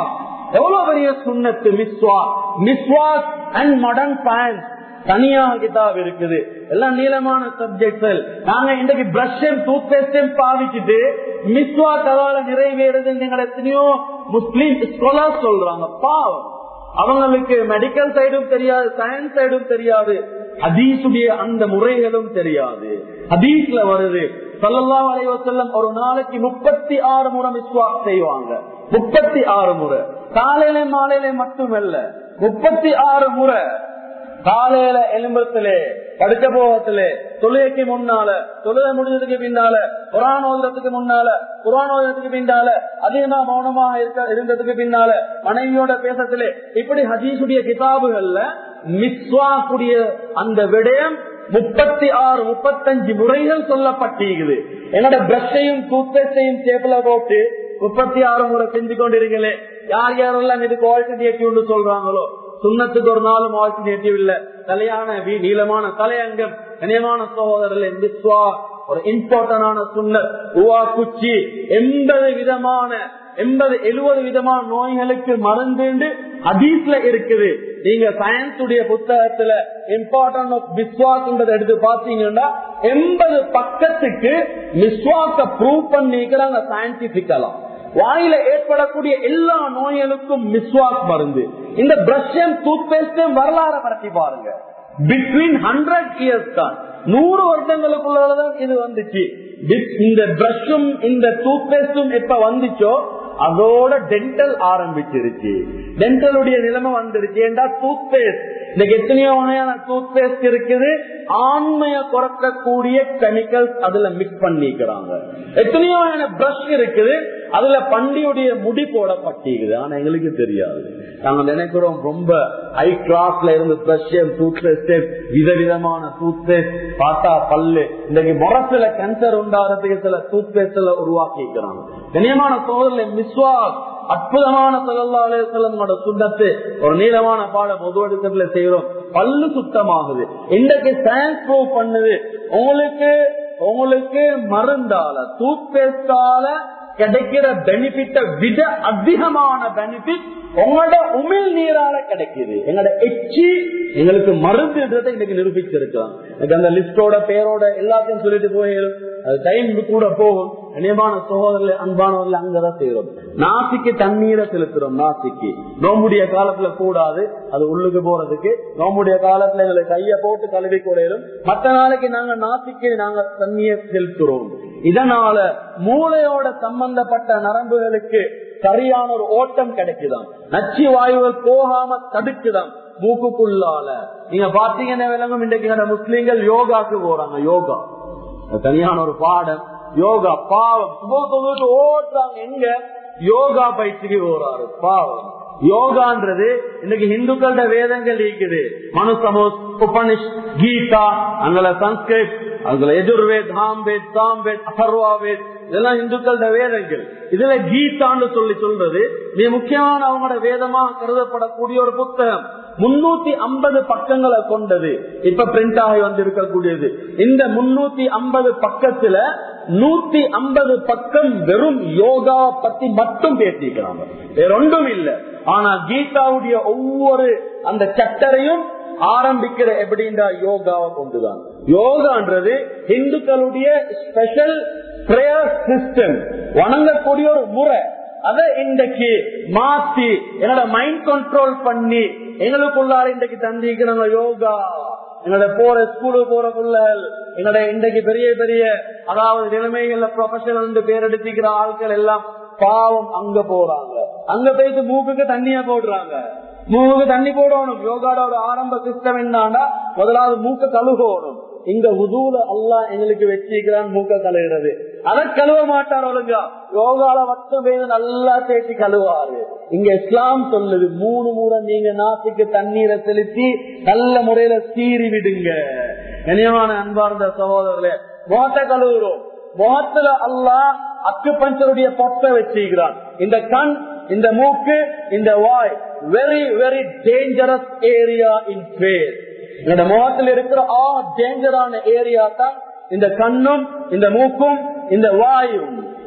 எவ்வளவு பெரிய சுன்னத்து மிஸ்வாக். மிஸ்வாக் அண்ட் மாடர்ன் பேண்ட் தனியாக கிதாப் இருக்குது. எல்லாம் நீளமான சப்ஜெக்ட்கள். நாங்க இன்றைக்கு பிரஷ் டூத் பேஸ்ட் பாவிச்சுட்டு மிஸ்வாக் அதால நிறைவேறது எத்தனையோ முஸ்லீம் ஸ்காலர் சொல்றாங்க. பாவம், அவங்களுக்கு மெடிக்கல் சைடும் தெரியாது, சயின்ஸ் சைடும் தெரியாது, ஹதீஸுடைய அந்த முறைகளும் தெரியாது. ஹதீஸ்ல வருது ஸல்லல்லாஹு அலைஹி வஸல்லம் ஒரு நாளைக்கு முப்பத்தி ஆறு முறை மிஸ்வாக் செய்வாங்க. முப்பத்தி ஆறு முறை காலையில மாலையில மட்டுமல்ல, முப்பத்தி ஆறு முறை. காலையில எலும்பத்திலே, படுக்க போகத்திலே, தொழுகைக்கு முன்னால, தொழுகை முடிஞ்சதுக்கு பின்னால, குர்ஆன் ஓதுறதுக்கு முன்னால, குர்ஆன் ஓதுறதுக்கு பின்னால, அதிகமா மௌனமாக இருக்க இருந்ததுக்கு பின்னால, மனைவியோட பேசத்திலே, இப்படி ஹதீஸுடைய கிதாபுகள்ல மிஸ்வாக்குடைய அந்த விடயம் முப்பத்தி ஆறு முப்பத்தஞ்சு முறைகள் சொல்லப்பட்டிருக்குது. என்னோட பிரஷையும் டூத்பேஸ்டையும் சேப்பில போட்டு முப்பத்தி ஆறு முறை செஞ்சு கொண்டிருக்கீங்களே, யார் யாரெல்லாம் இதுக்கு ஆல்டர்னேட்டிவ் சொல்றாங்களோ, சுண்ணத்துக்கு ஒரு நாளும் ஆல்டர்னேட்டிவ் இல்ல. தலையான நீளமான தலையங்கம், கனியமான சகோதரர்கள், மிஸ்வாக் ஒரு இம்பார்ட்டன்டான சுன்னத். உவா குச்சி எண்பது விதமான எண்பது எழுபது விதமான நோய்களுக்கு மருந்து ஹதீஸ்ல இருக்குது. நீங்க சயின்ஸ் உடைய புத்தகத்துல இம்பார்ட்டன்ட் ஆஃப் மிஸ்வாக் எடுத்து பாத்தீங்கன்னா எண்பது பக்கத்துக்கு மிஸ்வாக்க ப்ரூவ் பண்ணிக்கிறாங்க சயின்டிபிக்கலா. வாயில ஏற்படக்கூடிய எல்லா நோய்களுக்கும் மிஸ்வாக் மருந்து. இந்த பிரஷ் டூத் பேஸ்ட் வரலாறு பரப்பி பாருங்க. பிட்வீன் ஹண்ட்ரட் இயர்ஸ் தான், நூறு வருடங்களுக்குள்ளதான் இது வந்துச்சு. இந்த பிரஷும் இந்த டூத் பேஸ்டும் எப்ப வந்துச்சோ அதோட டென்டல் ஆரம்பிச்சிருச்சு. டென்டலுடைய நிலைமை வந்துருச்சு. ஏண்டா டூத் பேஸ்ட் இன்னைக்கு எத்தனையோ வகையான டூத் பேஸ்ட் இருக்குது. ஆண்மைய குறைக்கக்கூடிய கெமிக்கல்ஸ் அதுல மிக்ஸ் பண்ணிக்கிறாங்க. எத்தனையோ வகையான பிரஷ் இருக்குது, அதுல பண்டியுடைய முடி போடப்பட்டிருக்குது. ஆனா எங்களுக்கு தெரியாது. நாங்க நினைக்கிறோம் ரொம்ப ஹை கிளாஸ்ல இருந்து பிரஷ் டூத் பேஸ்ட், விதவிதமான டூத் பேஸ்ட் பார்த்தா பல்லு. இன்னைக்கு முரசுல கேன்சர் உண்டாகிறதுக்கு சில டூத் பேஸ்ட்ல உருவாக்கிக்கிறாங்க. கண்ணியமான சோதரில் மிஸ்வாக் அற்புதமான ஸல்லல்லாஹு அலைஹி வஸல்லம் சுன்னத்து. ஒரு நீளமான பாடம் பொதுவெடுக்கத்துல செய்யறோம், பல்லு சுத்தமாகுது. இன்றைக்கு சயின்ஸ் ப்ரூவ் பண்ணுது, உங்களுக்கு உங்களுக்கு மருந்தால டூத் பேஸ்டால கிடைக்கிற பெனிஃபிட்ட விட அதிகமான பெனிஃபிட் உங்களோட உமிழ் நீரால கிடைக்குது. எங்களோட எச்சி எங்களுக்கு மருந்துன்றதை இன்னைக்கு நிரூபிச்சிருக்கலாம். அந்த லிஸ்டோட பேரோட எல்லாத்தையும் சொல்லிட்டு போயிடும், அது டைம் கூட போகும். கண்ணியமான சகோதரர்கள், அன்பானவர்கள், அங்கதான் செய்யறோம். நாசிக்கு தண்ணீரை செலுத்துறோம். நாசிக்கு நோம்புடைய காலத்துல கூடாது, அது உள்ளுக்கு போறதுக்கு. நோம்புடைய காலத்துல எங்களுக்கு கைய போட்டு கழுவி கூடையிலும், மற்ற நாளைக்கு நாங்க நாசிக்கு நாங்க தண்ணியை செலுத்துறோம். இதனால மூளையோட சம்பந்தப்பட்ட நரம்புகளுக்கு சரியான ஒரு ஓட்டம் கிடைக்குதான், நச்சு வாயுகள் போகாம தடுக்குதான் மூக்குக்குள்ளால. நீங்க பாத்தீங்கன்னா விளங்கும், இன்றைக்கு முஸ்லீம்கள் யோகாக்கு போறாங்க. யோகா தனியான ஒரு பாடம். யோகா பாவம் ஓட்டுறாங்க. எங்க யோகா பயிற்சிக்கு போறாரு பாவம். யோகான்றது இன்னைக்கு இந்துக்களோட வேதங்கள் இருக்குது. மனுசமோஸ், உபனிஷ், கீதா, அங்கே சன்ஸ்கிரிட், அதுல எஜுர்வேத், சாம்வேத், சாம்வேத், அபர்வாவேத், இதெல்லாம் இந்துக்களோட வேதங்கள். இதுல கீதான்னு சொல்லி சொல்றது மிக முக்கியமான அவங்களோட வேதமாக கருதப்படக்கூடிய ஒரு புத்தகம். முன்னூத்தி ஐம்பது பக்கங்களை கொண்டது. இப்ப பிரிண்ட் ஆகி வந்து இருக்கக்கூடியது. இந்த முன்னூத்தி ஐம்பது பக்கத்துல நூத்தி ஐம்பது பக்கம் வெறும் யோகா பத்தி மட்டும் பேசிக்கிறாங்க, வேற ஒன்றும் இல்லை. ஆனா கீதாவுடைய ஒவ்வொரு அந்த சட்டரையும் ஆரம்பிக்கிற எப்படின்னா யோகாவை கொண்டுதான். யோகான்றது இந்துக்களுடைய ஸ்பெஷல் பிரேயர் சிஸ்டம், வணங்கக்கூடிய ஒரு முறை. அதை இன்றைக்கு மாத்தி என்னோட மைண்ட் கண்ட்ரோல் பண்ணி எங்களுக்குள்ளார இன்றைக்கு தந்திக்கிறாங்க யோகா. எங்களோட போற ஸ்கூலுக்கு போற பிள்ளைகள், எங்களோட இன்றைக்கு பெரிய பெரிய அதாவது நிலைமைகள்ல ப்ரொஃபஷனல் பேர் எடுத்துக்கிற ஆட்கள் எல்லாம் பாவம் அங்க போறாங்க. அங்க போயிட்டு மூக்குக்கு தண்ணியா போடுறாங்க. மூக்கு தண்ணி போடணும். யோகாவோட ஒரு ஆரம்ப சிஸ்டம் என்னன்னா முதலாவது மூக்க கழுகணும். இங்க உதூல அல்லாஹ் எங்களுக்கு வச்சிருக்கிறான் மூக்க கழுகிறது. அதை கழுவ மாட்டார் ஒழுங்கா. யோகால மட்டும் போய் நல்லா தேய்ச்சி கழுவாரு. இங்க இஸ்லாம் சொல்லுது மூணு முறை நீங்க நாசிக்கு தண்ணீரை செலுத்தி நல்ல முறையில சீறி விடுங்க. கனியமான அன்பார்ந்த சகோதரர்களே, முகத்தை கழுவுறோம். முகத்துல அல்லாஹ் அக்கு பஞ்சருடைய பொட்டை வச்சிருக்கிறான். இந்த கண், இந்த மூக்கு, இந்த வாய் very very dangerous area in face. இந்த முகத்தில் இருக்கிற ஆ டேஞ்சரான ஏரியா தான் இந்த கண்ணும், இந்த மூக்கும், இந்த வாயும்.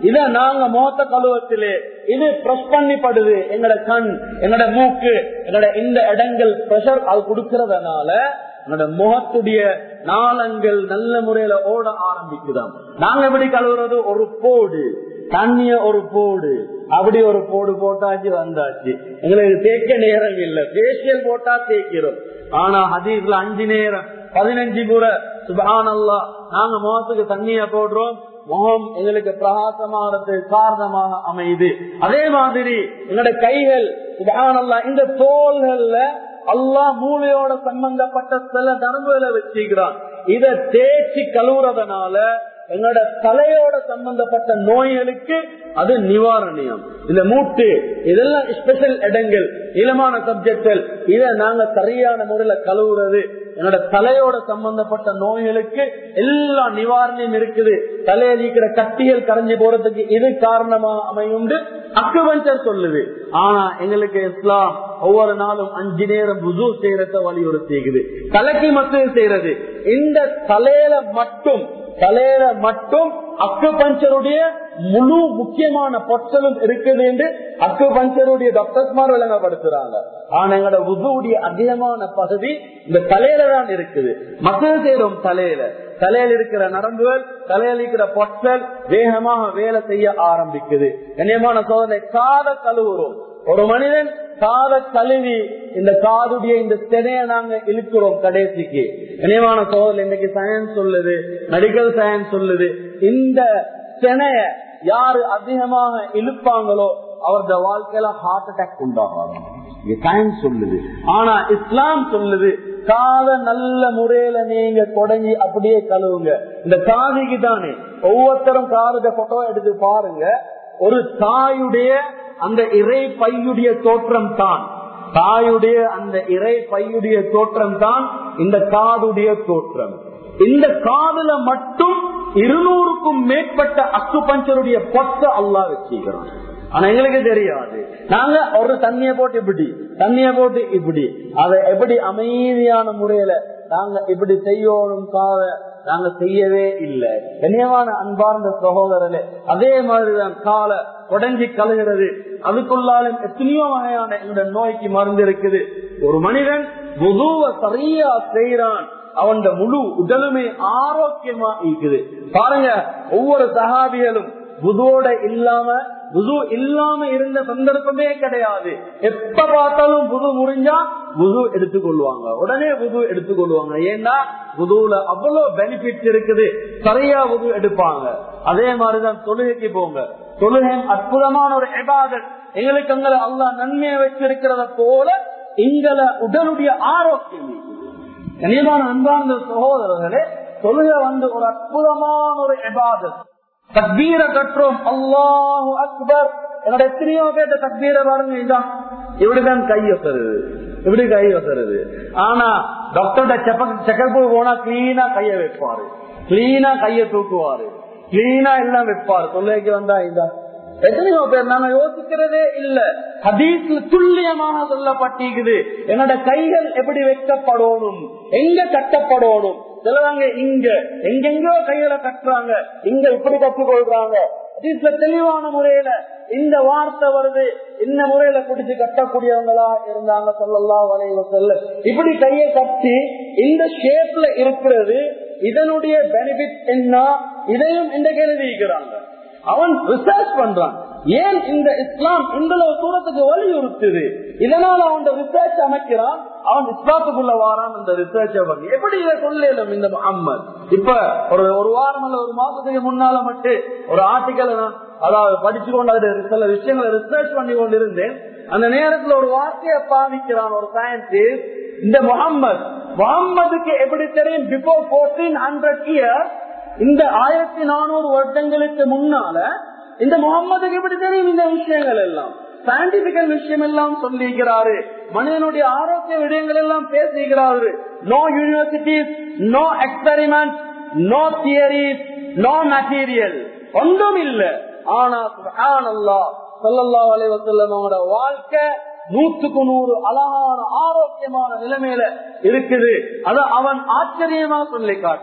இத நாங்க மோத்த கழுவத்திலே இது பிரஸ் பண்ணிப்படுது. எங்கட கண், எங்கட மூக்கு, எங்கட இந்த இடங்கள் பிரஷர் அது கொடுக்கறதுனால எங்கட முகத்துடைய நாளங்கள் நல்ல முறையில ஓட ஆரம்பிக்குதாம். நாங்க எப்படி கழுவுறது? ஒரு போடு தண்ணிய ஒரு போடு அப்படி ஒரு போடு போட்டாச்சு வந்தாச்சு. எங்களுக்கு தேய்க்க நேரம் இல்லை. பேசியல் போட்டா தேய்க்கிறோம். ஆனா ஹதீஸ்ல அஞ்சு நேரம் பதினஞ்சு முறை சுப்ஹானல்லாஹ் நாங்க முகத்துக்கு தண்ணிய போடுறோம். முகம் எங்களுக்கு பிரகாசமானது காரணமாக அமையுது. அதே மாதிரி எங்களோட கைகள் சுப்ஹானல்லாஹ் இந்த தோள்கள்ல அல்லாஹ் மூளையோட சம்பந்தப்பட்ட சில நரம்புகளை வச்சுக்கிறான். இத தேய்ச்சி கழுவுறதுனால எங்களோட தலையோட சம்பந்தப்பட்ட நோய்களுக்கு அது நிவாரணியம். இந்த மூட்டு இதெல்லாம் ஸ்பெஷல் இடங்கள், இளமான சப்ஜெக்ட்கள். இதை நாங்க சரியான முறையில கழுவுறது என்னோட தலையோட சம்பந்தப்பட்ட நோய்களுக்கு எல்லா நிவாரணியும் இருக்குது. தலையில இருக்கிற கட்டிகள் கரைஞ்சி போறதுக்கு இது காரணமா அமையுண்டு அக்குபஞ்சர் சொல்லுது. ஆனா எங்களுக்கு இஸ்லாம் ஒவ்வொரு நாளும் அஞ்சு நேரம் வுது செய்யறத வலியுறுத்திக்குது. தலைக்கு மட்டும் செய்யறது. இந்த தலையில மட்டும் தலையில மட்டும் அக்குபஞ்சருடைய முழு முக்கியமான பொருட்களும் இருக்குது என்று அக்குபஞ்சருடைய டாக்டர்ஸ்மார் விளங்கப்படுத்துறாங்க. ஆனா எங்களோட வுதுவுடைய அதிகமான பகுதி இந்த தலையில தான் இருக்குது. மக்கள் சேரும் தலையில தலையில இருக்கிற நரம்புகள், தலையில இருக்கிற பொருட்கள் வேகமாக வேலை செய்ய ஆரம்பிக்குது. கண்ணியமான சோதனை காத கழுவுறோம். ஒரு மனிதன் காத கழுவி இந்த காதுடைய இந்த திணைய நாங்க இழுக்கிறோம் கடைசிக்கு. கண்ணியமான சோதனை இன்னைக்கு சயின்ஸ் சொல்லுது, மெடிக்கல் சயின்ஸ் சொல்லுது, இந்த திணைய யாரு அதிகமாக இழுப்பாங்களோ அவரது வாழ்க்கையில ஹார்ட் அட்டாக் உண்டாகும். சயின்ஸ் சொல்லுது. ஆனா இஸ்லாம் சொல்லுது காத நல்ல முறையில நீங்க கொடைஞ்சி அப்படியே கழுவுங்க. இந்த காதுக்கு தானே ஒவ்வொருத்தரும் காதுட போட்டோ எடுத்து பாருங்க. ஒரு தாயுடைய அந்த இறை பையுடைய தோற்றம் தான் தாயுடைய அந்த இறை பையுடைய தோற்றம் தான் இந்த காதுடைய தோற்றம். இந்த காதுல மட்டும் இருநூறுக்கும் மேற்பட்ட அக்குபஞ்சருடைய பொத்த அல்லாஹ் வச்சுக்கிறோம். ஆனா எங்களுக்கு தெரியாது. நாங்க ஒரு தண்ணிய போட்டு இப்படி தண்ணிய போட்டு இப்படி அதை எப்படி அமைதியான முறையில நாங்க இப்படி செய்யணும் காத நாங்க செய்யவே இல்லை. கண்ணியமான அன்பார்ந்த சகோதரர்களே, அதே மாதிரிதான் காலை உடஞ்சி கழுகிறது. அதுக்குள்ளாலும் எத்தனையோ வகையான இந்த நோய்க்கு மருந்து இருக்குது. ஒரு மனிதன் வுதுவ சரியா செய்யறான், அவன் முழு உடலுமே ஆரோக்கியமா இருக்குது. பாருங்க, ஒவ்வொரு சஹாபிகளும் வுதுவோட இல்லாம வுது இல்லாம இருந்த சந்தர்ப்பமே கிடையாது. எப்ப பார்த்தாலும் வுது முறிஞ்சா வுது எடுத்துக்கொள்வாங்க, உடனே வுது எடுத்துக்கொள்வாங்க. ஏன்னா வுதுல அவ்வளவு பெனிஃபிட் இருக்குது, சரியா வுது எடுப்பாங்க. அதே மாதிரிதான் தொழுகைக்கு போங்க. தொழுகை அற்புதமான ஒரு இபாதத். எங்களுக்கு அங்கே அல்லாஹ் நன்மையை வச்சிருக்கிறத போல எங்களை உடலுடைய ஆரோக்கியம். கனியமான அன்பார்ந்த சகோதரர்களே, தொழுகை வந்து ஒரு அற்புதமான ஒரு இபாதத். தக்பீர கற்றோம், அல்லாஹு அக்பர். என்னோட எத்தனையோ பேர்த்த தக்பீர பாருங்க, இதான் இப்படிதான் கை வசருது, இப்படி கை வசருது. ஆனா டாக்டர் செக்கப் போனா கிளீனா கைய வைப்பாரு, கிளீனா கைய தூக்குவாரு, கிளீனா எல்லாம் வைப்பாரு. தொல்லைக்கு வந்தா இதான் எத்தனையோ பேர் நாங்க யோசிக்கிறதே இல்ல. ஹதீஸ்ல துல்லியமாக சொல்லப்பட்டிருக்குது என்னோட கைகள் எப்படி வைக்கப்படணும், எங்க கட்டப்படணும். சிலவங்க இங்க எங்கெங்கோ கைகளை கட்டுறாங்க, இங்க இப்படி கற்றுக்கொள்றாங்க. ஹதீஸ்ல தெளிவான முறையில இந்த வார்த்தை வருது. இந்த முறையில குடிச்சு கட்டக்கூடியவங்களா இருந்தாங்க ஸல்லல்லாஹு அலைஹி வஸல்லம். இப்படி கையை கட்டி இந்த ஷேப்ல இருக்கிறது, இதனுடைய பெனிஃபிட் என்ன, இதையும் இந்த எழுதிக்கிறாங்க. அவன் ரிசர்ச் பண்றான். ஏன் இந்த இஸ்லாம் இந்த தூரத்துக்கு வலியுறுத்துது, இதனால அவன் ரிசர்ச் அமைக்கிறான். அவன் இஸ்லாத்துக்குள்ள வாரான். அந்த ரிசர்ச் எப்படி இதை சொல்லலும் இந்த முஹம்மது. இப்ப ஒரு ஒரு வாரம் அல்ல ஒரு மாசத்துக்கு முன்னால மட்டும் ஒரு ஆர்டிக்கல் நான் அதாவது படிச்சு கொண்டு சில விஷயங்களை ரிசர்ச் பண்ணி கொண்டு இருந்தேன். அந்த நேரத்துல ஒரு வார்த்தையை பாவிக்கிறான் ஒரு சயின்டிஸ்ட். இந்த முஹம்மது முஹம்மதுக்கு எப்படி தெரியும் பிஃபோர் போர்டீன் ஹண்ட்ரட் இயர், இந்த ஆயிரத்தி நானூறு வருடங்களுக்கு முன்னால இந்த முகம்மதுக்கு எப்படி தெரியும் இந்த விஷயங்கள் எல்லாம், சயின்டிபிக்கல் விஷயம் எல்லாம் சொல்லிக்கிறாரு. மனிதனுடைய ஆரோக்கிய விடயங்கள் எல்லாம் பேசுகிறாரு. No universities, no experiment, no theories, no material, ஒன்றும் இல்லை. ஆனா சுப்ஹானல்லாஹ் ஸல்லல்லாஹு அலைஹி வஸல்லம் அவரோட வாழ்க்கை நூற்றுக்கு நூறு அழகான ஆரோக்கியமான நிலைமையில இருக்குது. அத அவன் ஆச்சரியமா சொல்லி காட்டுறான்.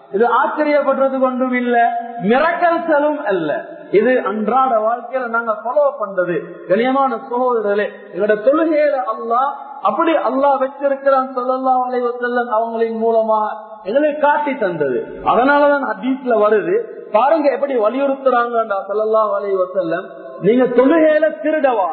இது ஆச்சரியப்படுறது கொண்டும் இல்ல, மிரக்கல்சலும் அல்ல. இது அன்றாட வாழ்க்கையில நாங்க ஃபாலோ பண்றது. கண்ணியமான சகோதரர்களே, எங்களோட தொழுகையில அல்லாஹ் அப்படி அல்லாஹ் வச்சிருக்கிறான் ஸல்லல்லாஹு அலைஹி வஸல்லம் அவங்களின் மூலமா எங்களை காட்டி தந்தது. அதனாலதான் ஹதீஸ்ல வருது பாருங்க எப்படி வலியுறுத்துறாங்கடா ஸல்லல்லாஹு அலைஹி வஸல்லம், நீங்க தொழுகையில திருடவான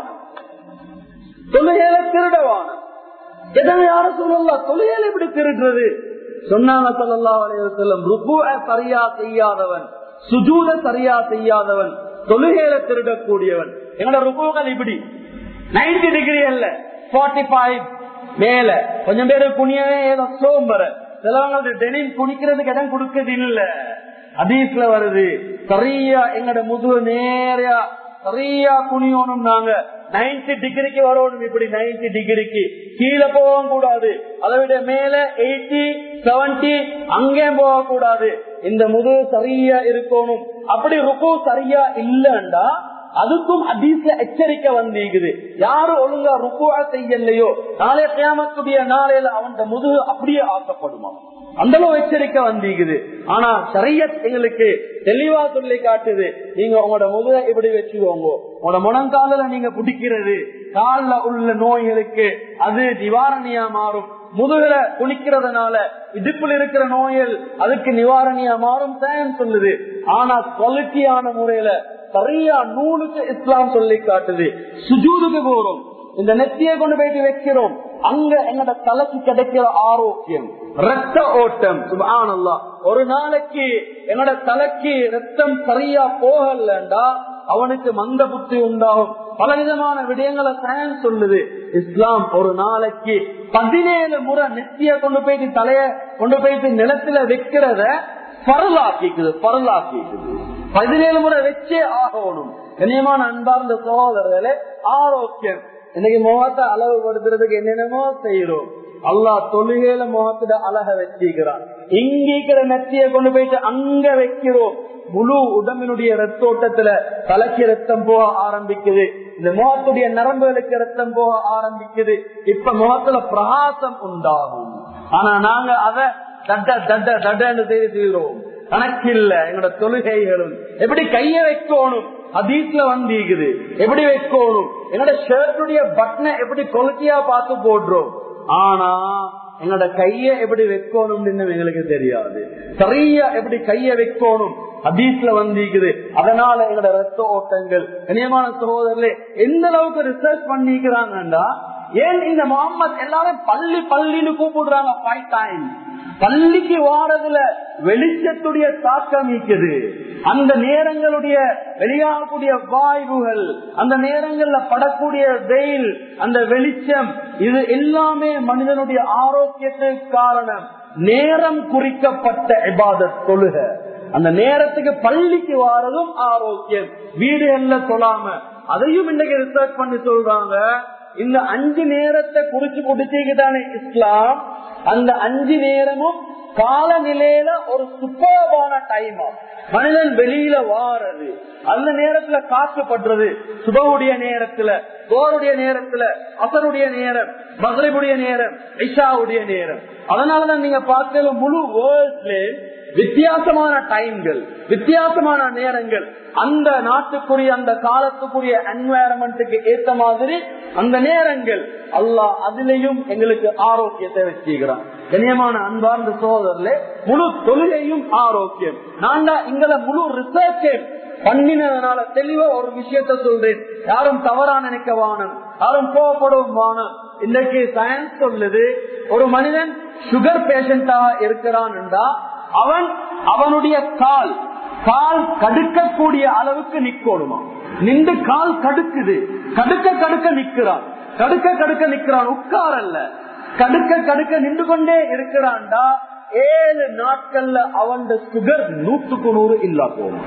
தொழுகையில திருடவான எதனை யார சொல்லலாம், தொழுகையில எப்படி திருடுறது சொன்னாங்க ஸல்லல்லாஹு அலைஹி வஸல்லம், ருக்குஅ சரியா செய்யாதவன், சுஜூத சரியா செய்யாதவன் தொழுகையில திருடக்கூடியவன். எங்களோட ருக்குகள் இப்படி நைன்டி டிகிரி அல்ல, நாற்பத்தி ஐந்து மேல. கொஞ்சம் பேரு குனியவே ஏதோ சோம்பர, சிலவங்க டெனிம் குனிக்கிறதுக்கு இடம் கொடுக்கறது இல்ல. ஹதீஸ்ல வருது சரியா எங்கட முதுகு நேரையா சரியா குனியோனும், நாங்க நைன்டி டிகிரிக்கு வரணும். இப்படி நைன்டி டிகிரிக்கு கீழே போகவும் கூடாது, அதை விட மேல எயிட்டி செவன்டி அங்கே போக கூடாது. இந்த முதுகு சரியா இருக்கணும். அப்படி ருக்கு சரியா இல்லண்டா அதுக்கும் ஹதீஸ்ல எச்சரிக்கை வந்திருக்குது. யாரு ஒழுங்கா ருக்குஆ செய்யலையோ நாளைய கியாமத்துடைய நாளையில அவன் முதுகு அப்படியே ஆக்கப்படுமா, அந்த அளவு எச்சரிக்கை வந்திருக்குது. ஆனா ஷரியத் எங்களுக்கு தெளிவா சொல்லி காட்டுது, நீங்க உங்களோட முதுகை இப்படி வச்சுக்கோங்க. உங்களோட முழங்கால நீங்க பிடிக்கிறது கால்ல உள்ள நோய்களுக்கு அது நிவாரணியா மாறும். முதுகுல குளிக்கிறதுனால இடுப்பில் இருக்கிற நோய்கள் அதுக்கு நிவாரணியா மாறும் தான் சொல்லுது. ஆனா குவாலிட்டியான முறையில சரியா நூலுக்கு இஸ்லாம் சொல்லி காட்டுது. சுஜூதுக்கு போறோம், இந்த நெத்தியை கொண்டு போயிட்டு வைக்கிறோம், அங்க எங்கட தலைக்கு கிடைக்கிற ஆரோக்கியம், ரத்த ஓட்டம். சுப்ஹானல்லாஹ், ஒரு நாளைக்கு என்னோட தலைக்கு ரத்தம் சரியா போகலண்டா அவனுக்கு மந்த புத்தி உண்டாகும். பலவிதமான விடயங்களை சயின்ஸ் சொல்லுது. இஸ்லாம் ஒரு நாளைக்கு பதினேழு முறை நெத்திய கொண்டு போயிட்டு தலைய கொண்டு போயிட்டு நிலத்துல வைக்கிறத பரலாக்கிக்குது பரலாக்கிக்குது பதினேழு முறை வச்சே ஆகணும். கண்ணியமான அன்பார்ந்த சகோதரர்களே, ஆரோக்கியம் இன்னைக்கு முகத்தை அளவுபடுத்துறதுக்கு என்னென்னமோ செய்யறோம். அல்லாஹ் தொழுகையில முகத்துல அழக வச்சிருக்கிறான். இங்கிக்கிற நெத்திய கொண்டு போயிட்டு அங்க வைக்கிறோம். முழு உடம்பினுடைய ரத்தோட்டத்துல தலைக்கு ரத்தம் போக ஆரம்பிக்குது, இந்த முகத்துடைய நரம்புகளுக்கு ரத்தம் போக ஆரம்பிக்குது. இப்ப முகத்துல பிரகாசம் உண்டாகும். ஆனா நாங்க அதை தட்ட தட்ட தட்டன்னு செய்து செய்கிறோம். கணக்கில்ல எங்களோட தொழுகைகளும் எப்படி கைய வைக்கணும் ஹதீஸ்ல வந்திருக்குது, எப்படி வைக்கணும். என்னோட ஷர்ட்டுடைய பட்டனை எப்படி கொலுக்கியா பார்த்து போடுறோம், ஆனா எங்களோட கைய எப்படி வைக்கணும்னு எங்களுக்கு தெரியாது. சரியா எப்படி கைய வைக்கணும் ஹதீஸ்ல வந்திருக்குது. அதனால எங்களோட ரத்த ஓட்டங்கள் கண்ணியமான சகோதரர்களே எந்த அளவுக்கு ரிசர்ச் பண்ணிக்கிறாங்கடா. ஏன் இந்த முகம்மது எல்லாரும் பள்ளி பள்ளின்னு கூப்பிடுறாங்க. ஃபைவ் டைம் பள்ளிக்கு வாரதுல வெளிச்சத்துடைய தாக்கம் இருக்குது. அந்த நேரங்களுடைய வெளியாகக்கூடிய வாய்வுகள், அந்த நேரங்கள்ல படக்கூடிய வெயில், அந்த வெளிச்சம், இது எல்லாமே மனிதனுடைய ஆரோக்கியத்துக்கு காரணம். நேரம் குறிக்கப்பட்ட இபாதத் தொழுகை. அந்த நேரத்துக்கு பள்ளிக்கு வாரதும் ஆரோக்கியம். வீடுகள்ல சொல்லாம அதையும் இன்னைக்கு ரிசர்ச் பண்ணி சொல்றாங்க. இந்த அஞ்சு நேரத்தை குறிச்சு குடிச்சுதானே இஸ்லாம். அந்த அஞ்சு நேரமும் காலநிலையில ஒரு சூப்பர்பான டைம். மனிதன் வெளியில வாரது, அந்த நேரத்துல காக்கப்படுறது, சுபவுடைய நேரத்துல, கோருடைய நேரத்துல, அசருடைய நேரம், மக்ரிபுடைய நேரம், இஷாவுடைய நேரம். அதனாலதான் நீங்க பார்க்கல முழு வேர்ல்ட்ல வித்தியாசமான டைம்கள், வித்தியாசமான நேரங்கள், அந்த நாட்டுக்குரிய அந்த காலத்துக்குரிய என்வாயரன்மெண்ட்டுக்கு ஏத்த மாதிரி அந்த நேரங்கள். அல்லாஹ் அதிலையும் எங்களுக்கு ஆரோக்கியத்தை வச்சுக்கிறான். கண்ணியமான அன்பார்ந்த சகோதரர்களே, முழு தொழுகையும் ஆரோக்கியம். நான் தான் இங்கல முழு ரிசர்ச் பண்ணினதுனால தெளிவா ஒரு விஷயத்த சொல்றேன். யாரும் தவறா நினைக்க வானம், யாரும் கோவப்படும் வானம். இன்னைக்கு சயின்ஸ் சொல்லுது, ஒரு மனிதன் சுகர் பேஷண்டா இருக்கிறான் என்றா அவன் அவனுடைய கால் கால் கடுக்கக்கூடிய அளவுக்கு நிக்கணுமா. நின்று கால் கடுக்குது, கடுக்க கடுக்க நிக்கிறான், கடுக்க கடுக்க நிக்கிறான், உட்காரல்ல, கடுக்க கடுக்க நின்று கொண்டே இருக்கிறான்டா ஏழு நாட்கள்ல அவன் சுகர் நூற்றுக்கு நூறு இல்லா போகும்.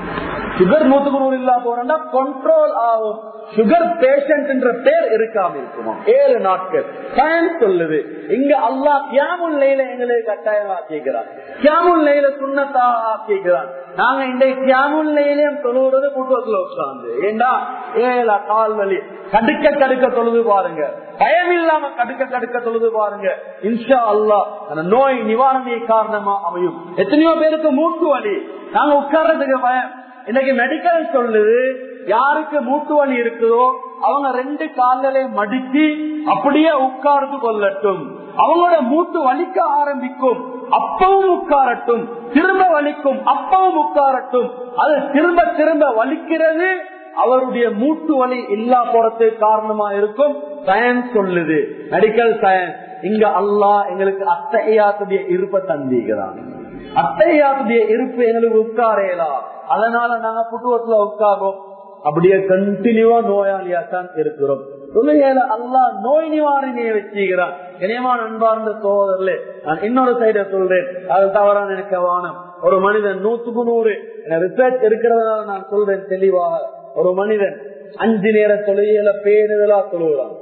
சுகர் நூத்துக்கு நூறு இல்லா போறா கண்ட்ரோல் ஆகும். சுகர் பேஷண்ட் என்ற பேர் இருக்காம இருக்குமா ஏழு நாட்கள் சயின்ஸ் சொல்லுது. இங்க அல்லாஹ் கியாமுல் லைல எங்களை கட்டாயமா ஆக்கிக்கிறான், கியாமுல் லைல சுன்னத்தாக ஆக்கிக்கிறான். நாங்க இந்த கியாமுல் லைலையும் தொழுவது கூட்டுவத்துல உட்கார்ந்து ஏண்டா ஏழா கால் வலி கடுக்க கடுக்க தொழுது பாருங்க, பயம் இல்லாம கடுக்க கடுக்க தொழுது பாருங்க. இன்ஷா அல்லாஹ் அந்த நோய் நிவாரணை காரணமா அமையும். எத்தனையோ பேருக்கு மூட்டு வலி, நாங்க உட்கார்றதுக்கு பயம். இன்னைக்கு மெடிக்கல் சொல்லுது யாருக்கு மூட்டு வலி இருக்குதோ அவங்க ரெண்டு கால்களை மடிச்சு அப்படியே உட்கார்ந்து கொள்ளட்டும். அவங்களோட மூட்டு வலிக்க ஆரம்பிக்கும், அப்பவும் உட்காரட்டும். திரும்ப வலிக்கும், அப்பவும் உட்காரட்டும். அது திரும்ப திரும்ப வலிக்கிறது அவருடைய மூட்டு வலி இல்லா போறதுக்கு காரணமா இருக்கும். சயின்ஸ் சொல்லுது, மெடிக்கல் சயின்ஸ். இங்க அல்லாஹ் எங்களுக்கு அத்தையாத்துடைய இருப்பை தந்திக்கிறான். அத்தையாத்துடைய இருப்பு எங்களுக்கு உட்காரலாம். அதனால நாங்க புட்டுவத்துல உட்காரோம், அப்படியே கண்டினியூவா நோயாளியாத்தான் இருக்கிறோம். தொழுகையில அல்லாஹ் நோய் நிவாரணியை வச்சுக்கிறான். இனியமான அன்பார்ந்த சகோதரர்களே, நான் இன்னொரு சைட சொல்றேன், அது தவறான நினைக்க வானம். ஒரு மனிதன் நூத்துக்கு நூறு ரிசர்ச் இருக்கிறதுனால நான் சொல்றேன் தெளிவாக. ஒரு மனிதன் அஞ்சு நேர தொழுகையில பேணுதலா தொழுகிறான்,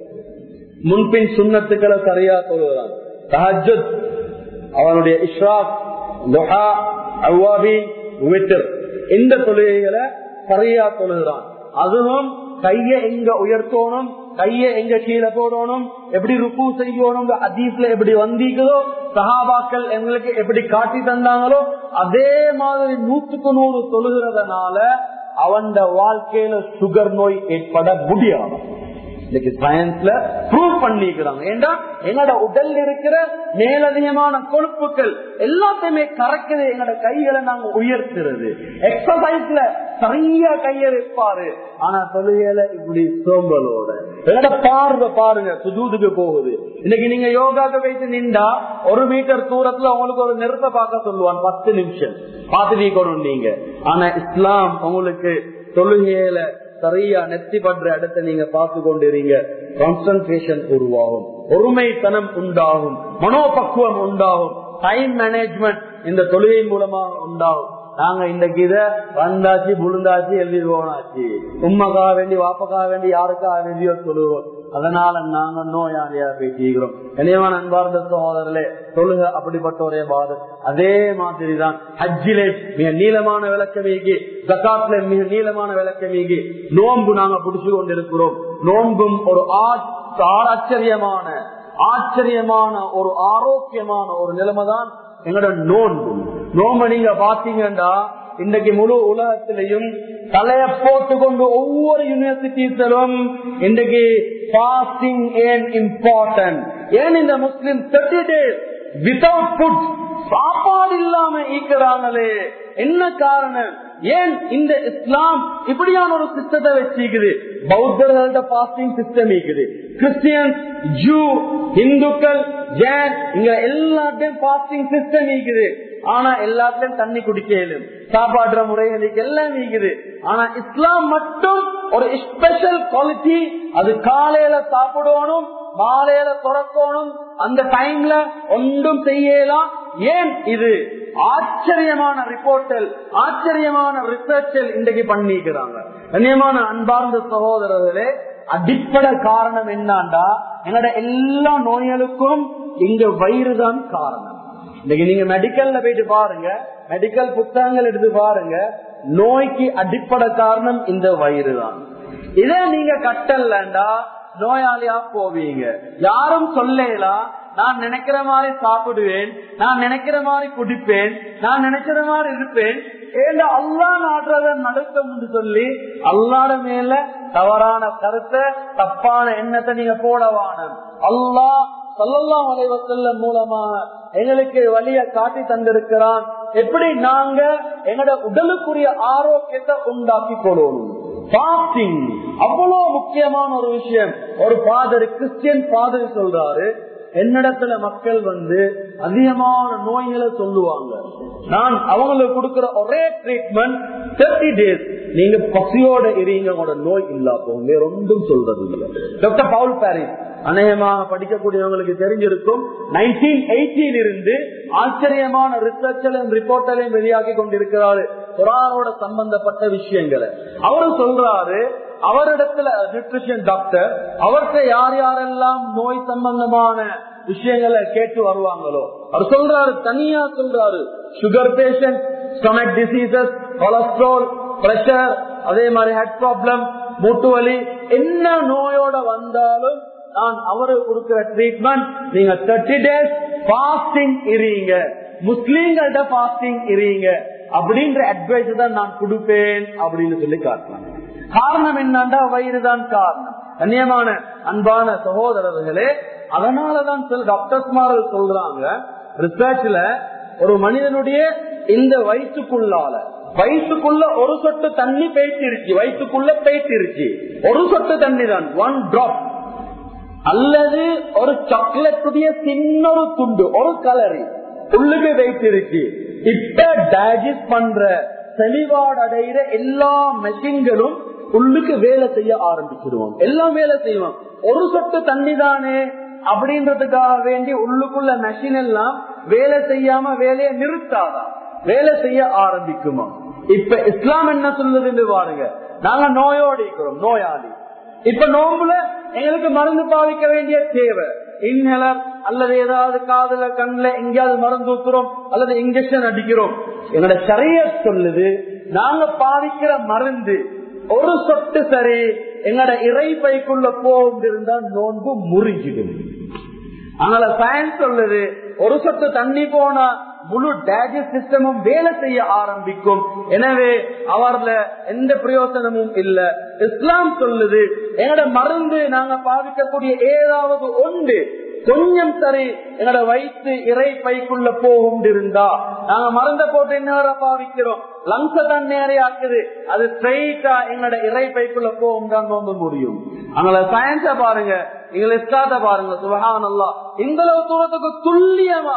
முன்பின் சுண்ணத்துக்களை சரியா தொழுகிறான், தஹஜ்ஜுத், அவனுடைய இஷ்ராக், துஹா, அவ்வாபீன், வித்ர், இந்த தொழுகைகளை சரியா தொழுகிறான். அதுவும் கைய எங்க உயர்த்தணும், கைய எங்க கீழே போடணும், எப்படி ருக்கு செய்யணும், ஹதீஸ்ல எப்படி வந்தீங்களோ, சஹாபாக்கள் எங்களுக்கு எப்படி காட்டி தந்தாங்களோ அதே மாதிரி நூற்றுக்கு நூறு தொழுகிறதுனால அவன் வாழ்க்கையில சுகர் நோய் ஏற்பட முடியாது. இன்னைக்கு சயின்ஸ்ல ப்ரூவ் பண்ணிக்கிறாங்க. ஏண்டா எங்களோட உடல் இருக்கிற மேலதிகமான கொழுப்புகள் எல்லாத்தையுமே கறக்குது. எங்களோட கைகளை நாங்க உயர்த்துறது, எக்ஸசைஸ்ல சரியா கையை வைப்பாரு. ஆனா தொழுகையில இப்படி சோம்பலோட எங்களோட பார்வை பாருங்க சுஜூதுக்கு போகுது. இன்னைக்கு நீங்க யோகாக்கு வைத்து நின்றா ஒரு மீட்டர் தூரத்துல உங்களுக்கு ஒரு நெருப்பை பார்க்க சொல்லுவான், பத்து நிமிஷம் பார்த்துக்கணும் நீங்க. ஆனா இஸ்லாம் உங்களுக்கு தொழுகையில சரியா நெத்தி பண்ற இடத்தை நீங்க பார்த்து கொண்டிருங்க. கான்சன்ட்ரேஷன் உருவாகும், ஒருமைத்தனம் உண்டாகும், மனோபக்குவம் உண்டாகும், டைம் மேனேஜ்மெண்ட் இந்த தொழுகை மூலமாக உண்டாகும். நாங்க இன்றைக்கு இத வந்தாச்சு புழுந்தாச்சு எழுதி போனாச்சு, உண்மைக்காக வேண்டி வாப்பக்காக வேண்டி யாருக்காக வேண்டியோ சொல்லுவோம். அதனால நாங்க நோயாளியா பேசிக்கிறோம். கனியமான அன்பார்ந்த சகோதரர்களே, தொழுக அப்படிப்பட்ட ஒரே பாதம். அதே மாதிரிதான் ஹஜ்ஜிலே மிக நீளமான விளக்கமீகி, ஜகாத்ல மிக நீளமான விளக்கமீகி, நோன்பு நாங்க பிடிச்சு கொண்டிருக்கிறோம். நோன்பும் ஒரு ஆச்சரியமான ஆச்சரியமான ஒரு ஆரோக்கியமான ஒரு நிலைமைதான் எங்களோட நோன்பு. நோன்பு நீங்க பாத்தீங்கன்னா இன்றைக்கு முழு உலகத்திலையும் தலைய போட்டு கொண்டு ஒவ்வொரு யூனிவர்சிட்டிஸிலும் இன்றைக்கு ஃபாஸ்டிங் ஏன் இம்பார்ட்டன்ட், ஏன் இந்த Muslim thirty days without food சாப்பாடு இல்லாம ஈக்கிறாங்களே, என்ன காரணம்? ஏன் இந்த இஸ்லாம் இப்படியான ஒரு சிஸ்டத்தை வச்சிருக்குது? பௌத்தர்களோட பாஸ்டிங் சிஸ்டம் இருக்குது, கிறிஸ்டியன்ஸ், ஜூ, இந்துக்கள், ஜேன், இங்க எல்லாத்தையும் பாஸ்டிங் சிஸ்டம் இருக்குது. ஆனா எல்லாத்துலயும் தண்ணி குடிக்கலும், சாப்பாடுற முறைகளுக்கு எல்லாம் இருக்குது. ஆனா இஸ்லாம் மட்டும் ஒரு ஸ்பெஷல் குவாலிட்டி, அது காலையில சாப்பிடணும், மாலையில துறக்கணும், அந்த டைம்ல ஒன்றும் செய்யலாம். ஏன்? இது ஆச்சரியமான ரிப்போர்ட்டல், ஆச்சரியமான ரிசர்ச்சல் இன்றைக்கு பண்ணிக்கிறாங்க. கண்ணியமான அன்பார்ந்த சகோதரர்களே, அடிப்படை காரணம் என்னண்டா எங்களோட எல்லா நோய்களுக்கும் இங்க வயிறு தான் காரணம். இன்னைக்கு நீங்க மெடிக்கல்ல போயிட்டு பாருங்க, மெடிக்கல் புத்தகங்கள் எடுத்து பாருங்க, நோய்க்கு அடிப்படை காரணம் இந்த வயிறு தான். இதே நீங்க கட்டலண்டா நோயாளியா போவீங்க. யாரும் சொல்லலாம் நான் நினைக்கிற மாதிரி சாப்பிடுவேன், நான் நினைக்கிற மாதிரி குடிப்பேன், நான் நினைக்கிற மாதிரி இருப்பேன், ஏண்டா அல்லாஹ் நாடுறத நடக்கும் சொல்லி அல்லாஹ் மேல தவறான கருத்தை, தப்பான எண்ணத்தை நீங்க போடவான. அல்லாஹ் ஸல்லல்லாஹு அலைஹி வஸல்லம் மூலமாக எங்களுக்கு வழிய காட்டி தந்திருக்கிறான், எப்படி நாங்க எங்களோட உடலுக்குரிய ஆரோக்கியத்தை உண்டாக்கி கொள்ளணும். பாஸ்டிங் அவ்வளவு முக்கியமான ஒரு விஷயம். ஒரு ஃபாதர், கிறிஸ்டியன் ஃபாதர் சொல்றாரு, என்னிடத்துல மக்கள் வந்து அதிகமான நோய்களை சொல்லுவாங்க, நான் அவங்களுக்கு கொடுக்கிற ஒரே ட்ரீட்மெண்ட் தேர்ட்டி டேஸ் நீங்க பசியோட இருங்க, உங்களோட நோய் இல்லா போகும். வேற ஒன்றும் சொல்றது இல்லை. டாக்டர் பவுல் பாரிஸ் அநேகமாக படிக்கக்கூடியவங்களுக்கு தெரிஞ்சிருக்கும். நைன்டீன் எயிட்டியில் இருந்து ஆச்சரியமான ரிசர்ச்சலையும் ரிப்போர்ட்டலையும் வெளியாகி கொண்டிருக்கிறாரு குர்ஆனோட சம்பந்தப்பட்ட விஷயங்களை. அவரு சொல்றாரு, அவரிடத்துல நியூட்ரிஷன் டாக்டர் அவர்கிட்ட யார் யாரெல்லாம் நோய் சம்பந்தமான விஷயங்களை கேட்டு வருவாங்களோ அவர் சொல்றாரு, தனியா சொல்றாரு, sugar patient, stomach diseases, cholesterol, pressure, அதே மாதிரி ஹெட் ப்ராப்ளம், மூட்டு வலி, என்ன நோயோட வந்தாலும் நான் அவரு கொடுக்கிற ட்ரீட்மெண்ட், நீங்க தேர்ட்டி டேஸ் பாஸ்டிங் இருங்க, முஸ்லீம்கள்ட்ட பாஸ்டிங் இருங்க அப்படின்ற அட்வைஸ் தான் நான் கொடுப்பேன் அப்படின்னு சொல்லி காட்டுறாங்க. காரணம் என்னன்னா வயிறு தான் காரணம். கண்ணியமான அன்பான சகோதரர்களே, அதனாலதான் சில டாக்டர்ஸ்மார்கள் சொல்றாங்க, ரிசர்ச்ல ஒரு மனிதனுடைய இந்த வயிற்றுக்குள்ளால வயிற்றுக்குள்ள ஒரு சொட்டு தண்ணி பேய்த்திருச்சு, வயிற்றுக்குள்ள பேய்த்திருச்சு, ஒரு சொட்டு தண்ணி தான், ஒன் டிராப், அல்லது ஒரு சாக்லேட்டுடைய சின்ன ஒரு துண்டு, ஒரு கலரி உள்ளுக்கு வைத்திருச்சு. இப்ப டைஜஸ்ட் பண்ற தெளிவாடு அடைகிற எல்லா மெஷின்களும் உள்ளுக்கு வேலை செய்ய ஆரம்பிச்சிருவோம், எல்லாம் வேலை செய்வோம். ஒரு சொட்டு தண்ணி தானே அப்படின்றதுக்காக வேண்டி உள்ளுக்குள்ள மெஷின் எல்லாம் வேலை செய்யாம வேலையை நிறுத்தாதான், வேலை செய்ய ஆரம்பிக்குமா? இப்ப இஸ்லாம் என்ன சொல்லுதுன்னு பாருங்க, நாங்க நோயோடு இருக்கிறோம், நோயாளி. இப்ப நோம்புல எங்களுக்கு மருந்து பாவிக்க வேண்டிய தேவை, இன்ஹேலர் அல்லது ஏதாவது காதுல கண்ணுல எங்கேயாவது மருந்து ஊத்துறோம் அல்லது இன்ஜெக்ஷன் அடிக்கிறோம். எங்களோட ஷரியத் சொல்லுது, நாங்க பாவிக்கிற மருந்து ஒரு சொட்டு சரி எங்களோட இறை பைக்குள்ள போகும் இருந்தா நோன்பு முறிஞ்சிடும். அதனால சயின்ஸ் சொல்லுது, ஒரு சொட்டு தண்ணி போனா முழு டைஜஸ்ட் சிஸ்டமும் வேலை செய்ய ஆரம்பிக்கும். எனவே அவர்ல எந்த பிரயோசனமும் இல்ல. இஸ்லாம் சொல்லுது, எங்களோட மருந்து நாங்க பாவிக்கக்கூடிய ஏதாவது ஒன்று கொஞ்சம் சரி எங்களோட வயிற்று இறை பைக்குள்ள போகும் இருந்தா நாங்க மருந்த போட்டு என்ன பாவிக்கிறோம், லங்ஸ தான் நேரையாக்குது, அது ஸ்ட்ரைட்டா எங்களோட இறை பைக்குள்ள போகும் தான் நோம்ப முடியும். அதனால சயின்ஸ பாருங்க, எங்களை இஸ்லாத்தை பாருங்க, சுப்ஹானல்லாஹ், இந்த தூரத்துக்கு துல்லியமா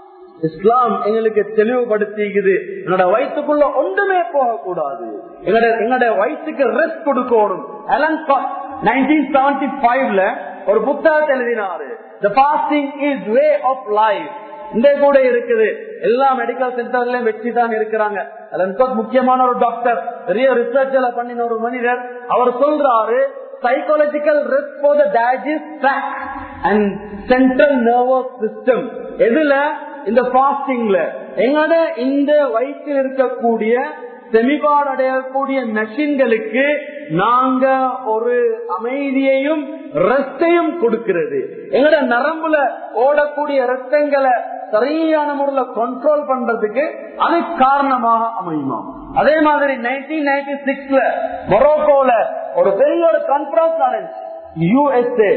இஸ்லாம் எங்களுக்கு தெளிவுபடுத்திக்குது. என்னோட வயிற்றுக்குள்ள ஒன்றுமே போகக்கூடாது, எங்களோட எங்களோட வயிற்றுக்கு ரெஸ்ட் கொடுக்கணும். அலன் நைன்டீன் செவன்டி ஃபைவ்ல ஒரு புத்தகத்தை எழுதினாரு, The fasting is way of life. இந்த கூட இருக்குது, எல்லா மெடிக்கல் சென்டர்லயும் வெற்றி தான் இருக்கிறாங்க. முக்கியமான ஒரு டாக்டர், பெரிய ரிசர்ச்ல பண்ணின ஒரு மனிதர், அவர் சொல்றாரு, psychological rest for the digest tract and central nervous system. எதுல? இந்த பாஸ்டிங்ல. எங்கட இந்த வயிற்றில் இருக்கக்கூடிய செமிபாடு அடையக்கூடிய மெஷின்களுக்கு நாங்க ஒரு அமைதியையும் ரெஸ்டையும் கொடுக்கிறது. எங்கட நரம்புல ஓடக்கூடிய ரத்தங்களை சரியான முறையில் கண்ட்ரோல் பண்றதுக்கு அது காரணமாக அமையுமா. அதே மாதிரி நைன்டீன் நைன்டி சிக்ஸ்ல மொரோக்கோல ஒரு பெரிய ஒரு கான்பரன்ஸ் நடந்துச்சு, யூஎஸ்ஏ,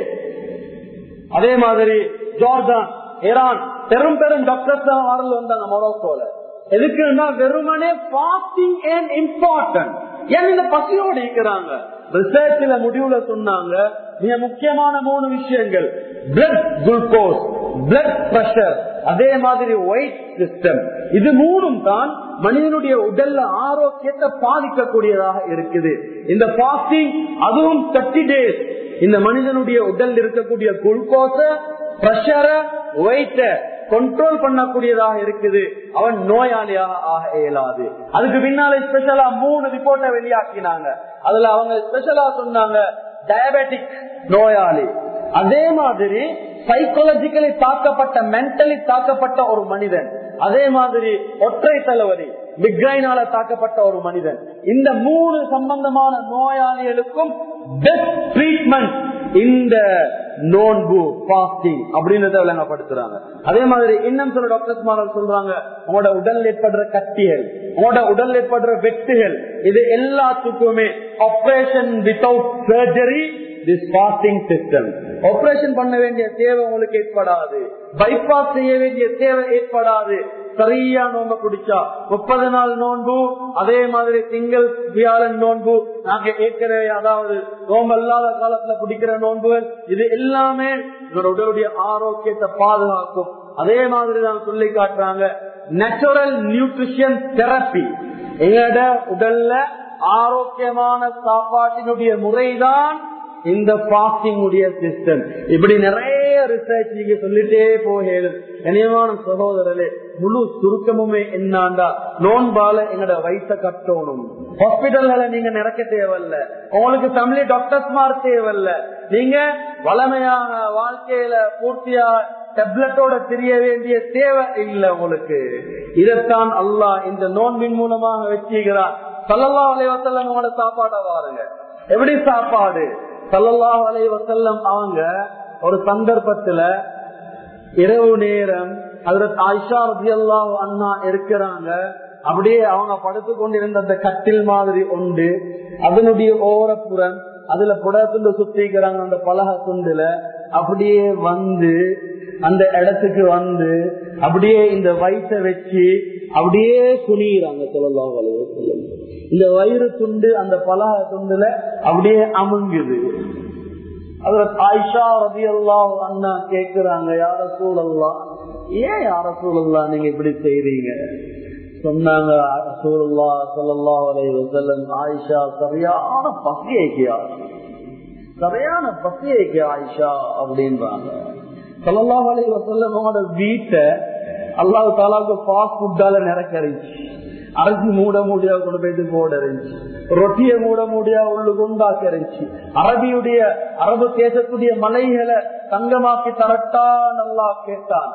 அதே மாதிரி ஜோர்டான், ஈரான், பெரும் பெரும் டாக்டர்ஸ் வரல வந்தாங்க மொரோக்கோல. எதுக்குன்னா வெறுமனே பாஸ்டிங் அண்ட் இம்பார்ட்டன்ட். ஏன் இந்த பசியோடு இருக்கிறாங்க? ரிசர்ச்ல முடிவுல சொன்னாங்க, மிக முக்கியமான மூணு விஷயங்கள், பிளட் குளுக்கோஸ், பிளட் பிரஷர், அதே மாதிரி வெயிட் சிஸ்டம். இது மூணும் தான் மனிதனுடைய உடல்ல ஆரோக்கியத்தை பாதிக்கக்கூடியதாக இருக்குது. இந்த பாஸ்டிங் அதுவும் தேர்ட்டி டேஸ் இந்த மனிதனுடைய உடல் இருக்கக்கூடிய குளுக்கோஸ, பிரஷர, வெயிட்ட கண்ட்ரோல் பண்ணக்கூடியதாக இருக்குது. அவன் நோயாளியாக ஆக இயலாது. அதுக்கு பின்னால ஸ்பெஷலா மூணு ரிப்போர்ட்டை வெளியாக்கினாங்க. அதுல அவங்க ஸ்பெஷலா சொன்னாங்க டயபெட்டிக் நோயாளி, அதே மாதிரி சைக்காலஜிக்கலி தாக்கப்பட்ட, மென்டலி தாக்கப்பட்ட ஒரு மனிதன், அதே மாதிரி ஒற்றை தலைவலி, மிக்ரைனால தாக்கப்பட்ட ஒரு மனிதன். இந்த மூணு சம்பந்தமான நோயாளிகளுக்கும் பெஸ்ட் ட்ரீட்மெண்ட் இந்த நோன்பு பாஸ்டிங் அப்படின்றத விளங்கப்படுத்துறாங்க. அதே மாதிரி இன்னும் சில டாக்டர்ஸ் சொல்றாங்க, உங்களோட உடல் ஏற்படுற கட்டிகள், உங்களோட உடல் ஏற்படுற வெட்டுகள், இது எல்லாத்துக்குமே operation without surgery, this fasting system. Operation பண்ண வேண்டிய தேவை உங்களுக்கு ஏற்படாது, பைபாஸ் செய்ய வேண்டிய தேவை ஏற்படாது. சரியா நோன்பு குடிச்சா முப்பது நாள் நோன்பு, அதே மாதிரி திங்கள் வியாழன் நோன்பு, நாங்க ஏற்கனவே அதாவது நோன்பு இல்லாத காலத்துல குடிக்கிற நோன்புகள், இது எல்லாமே உங்களோட உடலுடைய ஆரோக்கியத்தை பாதுகாக்கும். அதே மாதிரி தான் சொல்லி காட்டுறாங்க நேச்சுரல் நியூட்ரிஷன் தெரப்பி. எங்களோட உடல்ல ஆரோக்கியமான சாப்பாட்டினுடைய முறைதான் இந்த பாஸ்டிங் உடைய சிஸ்டம். இப்படி நிறைய ரிசர்ச் நீங்க சொல்லிட்டே போகல. இனியமான சகோதரர்களே, முழு சுருக்கமுமே என்னாண்டா நோன்பால எங்கட வயசை கட்டணும். ஹாஸ்பிட்டல்ல நீங்க நிறக்க தேவையில்ல, உங்களுக்கு ஃபேமிலி டாக்டர்ஸ் மார் தேவையில்ல, நீங்க வளமையான வாழ்க்கையில பூர்த்தியா டெப்லெட்டோட தெரிய வேண்டிய தேவை இல்லை உங்களுக்கு. இதைத்தான் அல்லாஹ் இந்த நோன்பின் மூலமாக வச்சுக்கிறார். ஸல்லல்லாஹு அலைஹி வஸல்லம் உங்களோட சாப்பாடை பாருங்க, எப்படி சாப்பாடு. ஸல்லல்லாஹு அலைஹி வஸல்லம் அவங்க ஒரு சந்தர்ப்பத்துல இரவு நேரம் ஹஜ்ரத் ஆயிஷா ரலியல்லாஹு அன்ஹா இருக்கிறாங்க. அப்படியே அவங்க படுத்து கொண்டிருந்த அந்த கட்டில் மாதிரி உண்டு, அதனுடைய ஓரப்புறம் அதுல புடத்துண்டு சுத்திக்கிறாங்க. அந்த பலகை துண்டுல அப்படியே வந்து அந்த இடத்துக்கு வந்து அப்படியே இந்த வயிற்ற வச்சு அப்படியே குனிறாங்க ஸல்லல்லாஹு அலைஹி வஸல்லம். இந்த வயிறு துண்டு அந்த பலகை துண்டுல அப்படியே அமுங்குது. ஹஜ்ரத் ஆயிஷா ரலியல்லாஹு அன்ஹா கேக்குறாங்க, யா ரசூலல்லாஹ், ஏன் யா ரசூலல்லாஹ் நீங்க இப்படி செய்றீங்க? சொன்னாங்க, ரசூலுல்லாஹ் ஸல்லல்லாஹு அலைஹி வஸல்லம், ஆயிஷா சரியான பசியைக்கியா, சரியான பசியைக்கியா ஆயிஷா அப்படின்றாங்க. ஸல்லல்லாஹு அலைஹி வஸல்லம் அவங்களோட வீட்டை அல்லாஹ் தஆலாவுக்கு ஃபாஸ்ட் ஃபுட்டால நிரக்கறிச்சு, அரிசி மூட மூடியா கொண்டு போயிட்டு போட இருந்துச்சு, ரொட்டிய மூட மூடியா உள்ளுக்கு உண்டாக்க இருந்துச்சு. அரபியுடைய அரபு தேசத்துடைய மலைகளை தங்கமாக்கி தரட்டா நல்லா கேட்டான்.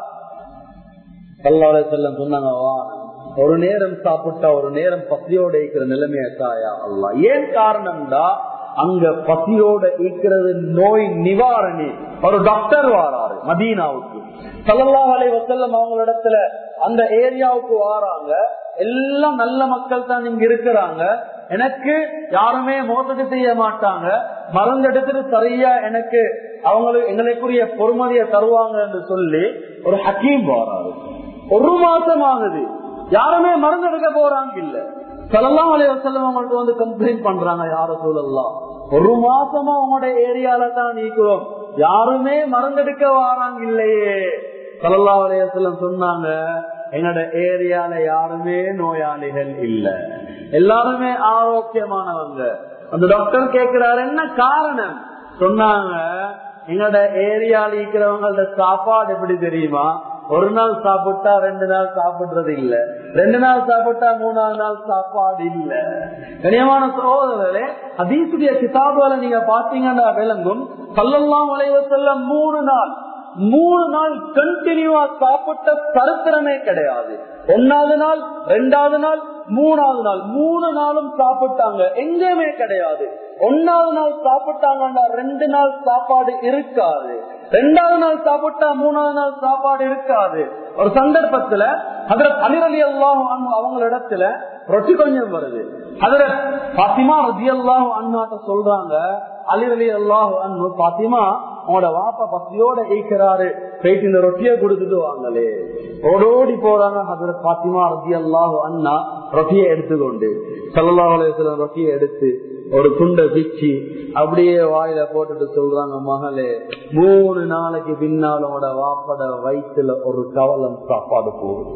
ஸல்லல்லாஹு அலைஹி வஸல்லம் சொன்னாங்க, ஒரு நேரம் சாப்பிட்டா ஒரு நேரம் பசியோட இருக்கிற நிலைமையா தாயா அல்லாஹ். ஏன் காரணம்டா அங்க பசியோட இருக்கிறது நோய் நிவாரணி. ஒரு டாக்டர் வாராரு மதீனாவுக்கு. ஸல்லல்லாஹு அலைஹி வஸல்லம் அவங்களிடத்துல அந்த ஏரியாவுக்கு வாராங்க. எல்லாம் நல்ல மக்கள் தான் இங்க இருக்கிறாங்க, எனக்கு யாருமே மோசடி செய்ய மாட்டாங்க, மருந்து எடுத்துட்டு சரியா எனக்கு அவங்களுக்கு எங்களுக்குரிய பொறுமதியை தருவாங்க என்று சொல்லி ஒரு ஹக்கீம் வாராரு. ஒரு மாசம் ஆகுது, யாருமே மருந்து எடுக்க போறாங்க இல்ல. ஸல்லல்லாஹு அலைஹி வஸல்லம் அவங்களுக்கு வந்து கம்ப்ளைண்ட் பண்றாங்க, யார சொல்லலாம், ஒரு மாசமா உங்களோட ஏரியால தான் நீக்கிறோம், யாருமே மருந்தெடுக்க வாராங்க இல்லையே. ஸல்லல்லாஹு அலைஹி வஸல்லம் சொன்னாங்க, எங்களோட ஏரியால யாருமே நோயாளிகள் இல்ல, எல்லாருமே ஆரோக்கியமானவங்க. அந்த டாக்டர் கேட்கிறாரு, என்ன காரணம்? சொன்னாங்க, எங்களோட ஏரியால இருக்கிறவங்களோட சாப்பாடு எப்படி தெரியுமா, ஒரு நாள் சாப்பிட்டா ரெண்டு நாள் சாப்பிடுறது இல்ல, ரெண்டு நாள் சாப்பிட்டா மூணாவது நாள் சாப்பாடு இல்ல. கனியமான சகோதரர்களே, ஹதீஸுடைய கிதாபுகளை நீங்க பாத்தீங்கன்னா விளங்கும். ஸல்லல்லாஹு அலைஹி வஸல்லம் மூணு நாள் மூணு நாள் கண்டினியூவா சாப்பிட்ட சரித்திரமே கிடையாது. ஒன்னாவது நாள், ரெண்டாவது நாள், மூணாவது நாள், மூணு நாளும் சாப்பிட்டாங்க, எங்கேயுமே கிடையாது. ஒன்னாவது நாள் சாப்பிட்டாங்கன்னா ரெண்டு நாள் சாப்பாடு இருக்காது, ரெண்டாவது நாள் சாப்பிட்டா மூணாவது நாள் சாப்பாடு இருக்காது. ஒரு சந்தர்ப்பத்துல ஹஜ்ரத் அலி ரலியல்லாஹு அன்ஹு அவங்களிடத்துல ரொட்டி கொஞ்சம் வருது. ஹஜ்ரத் ஃபாத்திமா ரலியல்லாஹு அன்ஹா சொல்றாங்க, அலி ரலியல்லாஹு அன்ஹு, ஃபாத்திமா உங்களோட வாப்பா பசியோட ஈக்கிறாரு, போயிட்டு இந்த ரொட்டியை கொடுத்துட்டு வாங்களே. ஓடோடி போறாங்க. ஹஜ்ரத் ஃபாத்திமா ரலியல்லாஹு அன்ஹா ரொட்டியை எடுத்துக்கொண்டு ஸல்லல்லாஹு அலைஹி வஸல்லம் ரொட்டியை எடுத்து ஒரு துண்டை பிச்சு அப்படியே வாயில போட்டுட்டு சொல்றாங்க, மகளே, மூணு நாளைக்கு பின்னாலோட வாப்பட வயிற்றுல ஒரு கவலம் சாப்பாடு போகுது.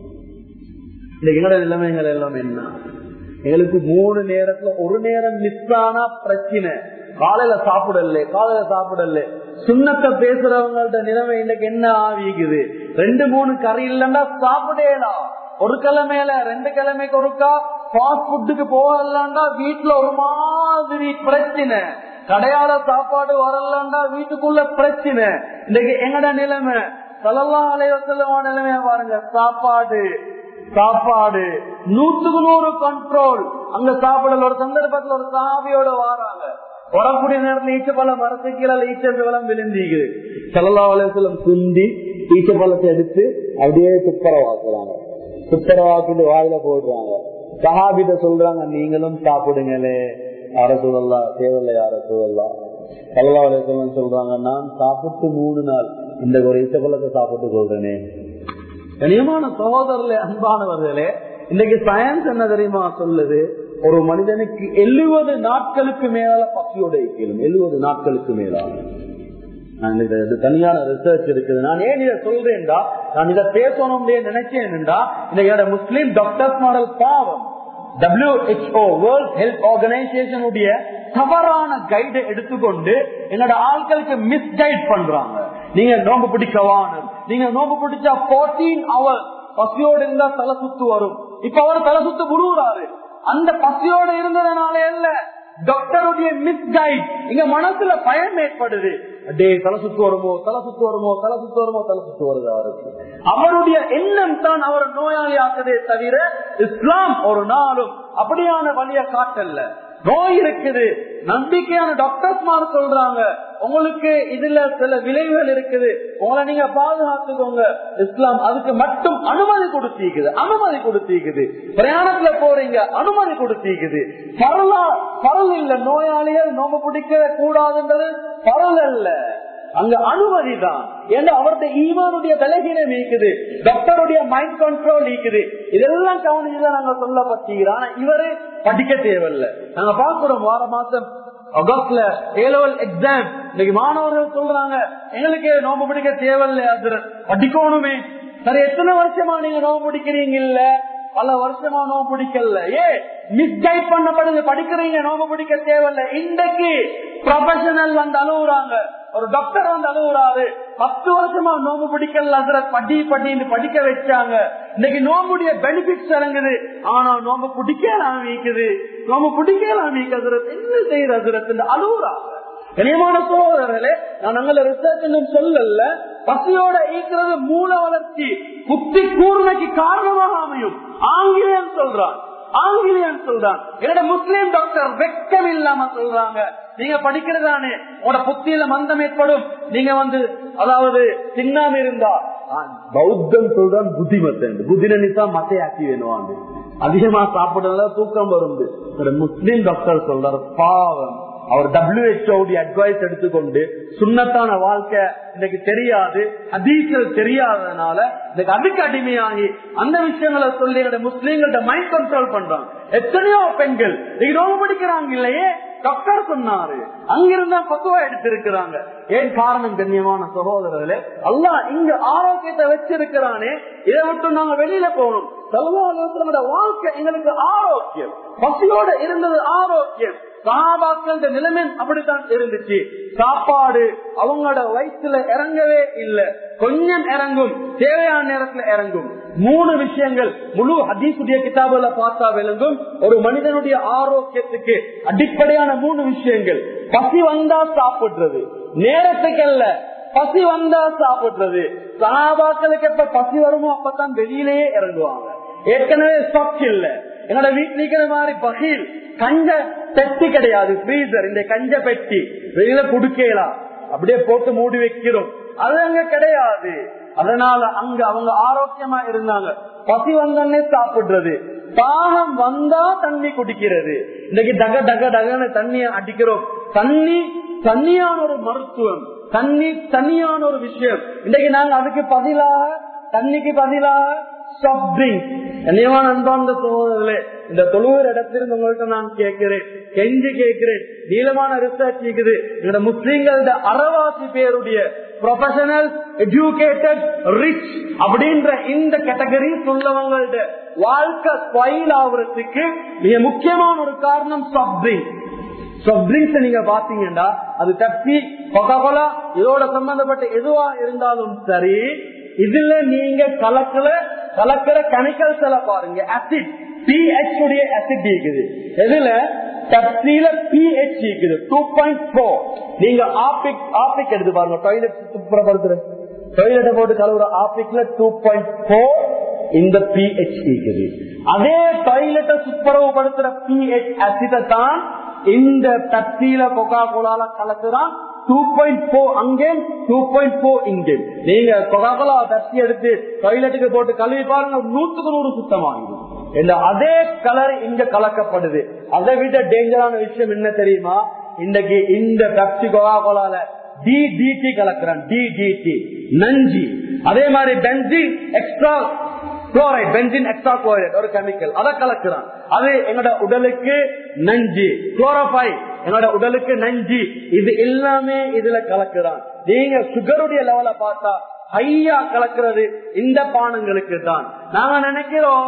இந்த எங்களோட நிலைமைகள் எல்லாம் என்ன? எங்களுக்கு மூணு நேரத்துல ஒரு நேரம் மிஸ் ஆனா பிரச்சனை. காலையில சாப்பிடல, காலையில சாப்பிடல. சுண்ணத்தை பேசுறவங்கள்ட்ட நிலைமை இன்னைக்கு என்ன ஆவிக்குது? ரெண்டு மூணு கறி இல்லைன்னா சாப்பிடலாம். ஒரு கிழமையில ரெண்டு கிழமைக்கு ஒருக்கா ஃபாஸ்ட் ஃபுட்டுக்கு போகலாண்டா வீட்டுல ஒரு மாதிரி பிரச்சனை. கடையால சாப்பாடு வரலாண்டா வீட்டுக்குள்ள பிரச்சனை. இன்னைக்கு எங்கட நிலைமை ஸல்லல்லாஹு அலைஹி வஸல்லம் நிலைமையா பாருங்க. சாப்பாடு சாப்பாடு நூத்துக்கு நூறு கண்ட்ரோல். அங்க சாப்பிடல. ஒரு சந்தர்ப்பத்துல ஒரு சாவியோட வாராங்க, வரக்கூடிய நேரத்தில் ஈச்சப்பழ மரத்து கீழே ஈச்சப்பழம் விழுந்திக்குது. ஸல்லல்லாஹு அலைஹி வஸல்லம் குந்தி ஈச்சப்பழத்தை எடுத்து அப்படியே துப்பரவாக்குறாங்க. துப்பரவாக்கிட்டு வாயில போடுறாங்க. சஹாபிட்ட சொல்றாங்க, நீங்களும் சாப்பிடுங்களே. யார சூழல்லா தேவையில்லை, யார சூழல்லா. ஸல்லல்லாஹு அலைஹி வஸல்லம் சொல்றாங்க, நான் சாப்பிட்டு மூணு நாள் இந்த ஒரு ஈச்சப்பழத்தை சாப்பிட்டு கொள்றேனே. கனியமான சகோதரர்களே, அன்பானவர்களே, இன்னைக்கு சயின்ஸ் என்ன தெரியுமா சொல்லுது? ஒரு மனிதனுக்கு எழுபது நாட்களுக்கு மேலால பசியோட இருக்கணும். எழுபது நாட்களுக்கு மேலால தனியான ரிசர்ச் இருக்குது. நான் ஏன் இதை சொல்றேன்டா, நான் இதை பேசணும் நினைச்சேன்டா, இன்னைக்கு முஸ்லீம் டாக்டர்ஸ் மாடல் பாவம். W H O world health organization உடைய தவறான கைடை எடுத்துக்கொண்டு என்னோட ஆட்களுக்கு மிஸ்கைட் பண்றாங்க. நீங்க நோம்பு பிடிக்கவான, நீங்க நோம்பு பிடிச்சா பதினான்கு ஹவர் பசியோடு இருந்தா தலை சுத்து வரும். இப்ப அவர் தலை சுத்து விடுறாரு. அந்த பசியோடு இருந்ததுனால இல்ல, டாக்டருடைய மிஸ்கைட். இங்க மனசுல பயம் ஏற்படுது. டே தலை சுத்து வருமோ, தலை சுத்து வருமோ, தலை சுத்து வருமோ, தலை சுத்து வருது அவருக்கு. அவருடைய எண்ணம் தான் அவர் நோயாளி ஆக்குதே தவிர இஸ்லாம் ஒரு நாளும் அப்படியான வழிய காட்டல. நோய் இருக்குது, நம்பிக்கையான டாக்டர்ஸ் மாதிரி சொல்றாங்க, உங்களுக்கு இதுல சில விளைவுகள் இருக்குது, உங்களை நீங்க பாதுகாத்துக்கோங்க. இஸ்லாம் அதுக்கு மட்டும் அனுமதி கொடுத்திருக்குது. அனுமதி கொடுத்திருக்குது. பிரயாணத்துல போறீங்க, அனுமதி கொடுத்திருக்குது. பரலா பரல் இல்ல, நோயாளிகள் நோம்பு பிடிக்க கூடாதுன்றது பரல் அல்ல, அங்க அனுமதி தான். ஏன்னா அவருடைய ஈமானுடைய பலகீனம் இருக்குது, டாக்டருடைய மைண்ட் கண்ட்ரோல் இருக்குது. இதெல்லாம் கவனிச்சுதான் நாங்க சொல்லப்பட்டீங்க. ஆனா இவரு படிக்க தேவையில்லை. நாங்க பாக்குறோம் வார மாசம் ஆகஸ்ட்ல ஏ லெவல் எக்ஸாம். இன்னைக்கு மாணவர்கள் சொல்றாங்க எங்களுக்கு நோம்பு பிடிக்க தேவையில்லை, அது படிக்கணுமே. சரி, எத்தனை வருஷமா நீங்க நோம்பு பிடிக்கிறீங்க? இல்ல, பல வருஷமா நோம்பு பிடிக்கல. ஏ மிஸ்கைட் பண்ணப்படுது, படிக்கிறீங்க, நோம்பு பிடிக்க தேவையில்லை. இன்றைக்கு ப்ரொஃபஷனல் வந்து அழுகுறாங்க, ஒரு டாக்டர் வந்து அழுகுறாரு, பத்து வருஷமா நோம்பு பிடிக்கல படி படின்னு படிக்க வச்சாங்க. இன்னைக்கு நோம்புடைய பெனிபிட்ஸ் இறங்குது, ஆனா நோம்பு பிடிக்கலாம் வீக்குது, நோம்பு பிடிக்கலாம் வீக்குது. என்ன செய்யறது? அழுகுறாங்க. கனியமான சோதரர்களே, நான் அங்கே ரிசர்ச் சொல்லல, பசியோட ஈக்கிறது மூல வளர்ச்சி, புத்தி கூர்மைக்கு காரணமாக அமையும். ஆங்கிலேயன் சொல்றான், ஆங்கிலேயன் சொல்றான். என்னோட முஸ்லீம் டாக்டர் வெக்கம் இல்லாம சொல்றாங்க, நீங்க படிக்கிறதானே உங்களோட புத்தியில மந்தம் ஏற்படும், நீங்க வந்து அதாவது தின்னாம இருந்தா. பௌத்தம் சொல்றான் புத்திமத்தன், புத்தினா மத்தையாக்கி வேணும், அதிகமா சாப்பிடுறதா தூக்கம் வரும். முஸ்லீம் டாக்டர் சொல்றாரு பாவம், அவர் டபிள்யூ எச் ஓ அட்வைஸ் எடுத்துக்கொண்டு சுண்ணத்தான வாழ்க்கை இன்னைக்கு தெரியாது, ஹதீஸ்கள் தெரியாததுனால இன்னைக்கு அதுக்கு அடிமையாகி அந்த விஷயங்களை சொல்லி முஸ்லீம்களோட மைண்ட் கண்ட்ரோல் பண்றாங்க. எத்தனையோ பெண்கள் இன்னைக்கு நோவு படிக்கிறாங்க இல்லையே, டாக்டர் சொன்னாரு, அங்கிருந்தா பக்குவா எடுத்திருக்கிறாங்க. ஏன் காரணம்? கண்ணியமான சகோதரர்களே, அல்லாஹ் இங்க ஆரோக்கியத்தை வச்சிருக்கிறானே, இதை மட்டும் நாங்க வெளியில போகணும். சல்லல்லாஹு வாழ்க்கை எங்களுக்கு ஆரோக்கியம், பசியோட இருந்தது ஆரோக்கியம். சஹாபாக்கள் நிலைமை அப்படித்தான் இருந்துச்சு. சாப்பாடு அவங்களோட வயிற்றுல இறங்கவே இல்லை, கொஞ்சம் இறங்கும், தேவையான நேரத்துல இறங்கும். மூணு விஷயங்கள் முழு ஹதீஸுடைய கிதாபுல பார்த்தா விளங்கும். ஒரு மனிதனுடைய ஆரோக்கியத்துக்கு அடிப்படையான மூணு விஷயங்கள். பசி வந்தா சாப்பிடுறது, நேரத்துக்கு அல்ல, பசி வந்தா சாப்பிடுறது. சஹாபாக்களுக்கு எப்ப பசி வருமோ அப்பதான் வெளியிலேயே இறங்குவாங்க. ஏற்கனவே ஸ்டாக் இல்ல, என்னோட வீட்டுல இருக்கிற மாதிரி பகீல் கஞ்ச பெட்டி கிடையாது, ஃப்ரீசர், இந்த கஞ்ச பெட்டி வெளியில குடுக்கலாம், அப்படியே போட்டு மூடி வைக்கிறோம், அது அங்க கிடையாது. அதனால அங்க அவங்க ஆரோக்கியமா இருந்தாங்க. பசி வந்தோடனே சாப்பிடுறது, தாகம் வந்தா தண்ணி குடிக்கிறது. இன்னைக்கு டக டக டகன்னு தண்ணிய அடிக்கிறோம். தண்ணி தண்ணியான ஒரு மருத்துவம், தண்ணி தண்ணியான ஒரு விஷயம். இன்னைக்கு நாங்க அதுக்கு பதிலாக, தண்ணிக்கு பதிலாக சாஃப்ட் ட்ரிங்க். என்னையமான அன்பார்ந்த சோதரர்களே, இந்த தொழுகிற இடத்திலிருந்து உங்கள்கிட்ட நான் கேட்கிறேன், கெஞ்சி கேட்கிறேன், நீளமான ரிசர்ச் இருக்குது. எங்களோட முஸ்லீம்களோட அறவாசி பேருடைய ப்ரொஃபஷனல், எஜுகேட்டட், ரிச் அப்படின்ற இந்த கேட்டகரிஸ் உள்ளவங்களோட வாழ்க்கை ஸ்பாயில் ஆகுறதுக்கு மிக முக்கியமான ஒரு காரணம் சாஃப்ட் ட்ரிங்க். சாஃப்ட் ட்ரிங்க்ஸ் நீங்க பாத்தீங்கன்னா அது பெப்சி, கொக்கோகோலா, இதோட சம்பந்தப்பட்ட எதுவா இருந்தாலும் சரி, இதுல நீங்க கலக்கல கலக்கிற கெமிக்கல்ஸ் எல்லாம் பாருங்க. ஆசிட், பிஹெச் உடைய ஆசிட் இருக்குது. எதுல? பெப்சில பிஹெச் இருக்குது டூ பாயிண்ட் போர். நீங்க ஆப்பிக் ஆப்பிக் எடுத்து பாருங்க, டாய்லெட் சுத்தப்படுத்துற டாய்லெட்டை போட்டு கழுவுற ஆப்பிக்ல டூ பாயிண்ட் போர் இந்த பிஹெச் இருக்குது. அதே டாய்லெட்டை சுத்தப்படுத்துற பிஹெச் ஆசிட்டை தான் இந்த பெப்சில கொக்கா கோலால கலக்குறான். டூ பாயிண்ட் போர் அங்கே, டூ பாயிண்ட் போர் இங்கே. நீங்க கொக்கா கோலா பெப்சி எடுத்து டாய்லெட்டுக்கு போட்டு கழுவி பாருங்க, நூற்றுக்கு நூறு சுத்தமாகிடும். அதே கலர் இங்க கலக்கப்படுது. அதை விட டேஞ்சரான விஷயம் என்ன தெரியுமா? இன்னைக்கு இந்த பெப்சி கொக்கா கோலால டிடிடி கலக்குறான், டிடிடி நஞ்சி. அதே மாதிரி benzene extra chloride, benzene extra chloride ஒரு கெமிக்கல், அதை கலக்குறான். அது எங்களோட உடலுக்கு நஞ்சி. குளோரோஃபை என்னோட உடலுக்கு நஞ்சி. இது எல்லாமே இதுல கலக்குறான். நீங்க சுகருடைய லெவல பார்த்தா ஹையா கலக்கிறது இந்த பானங்களுக்கு தான். நாங்க நினைக்கிறோம்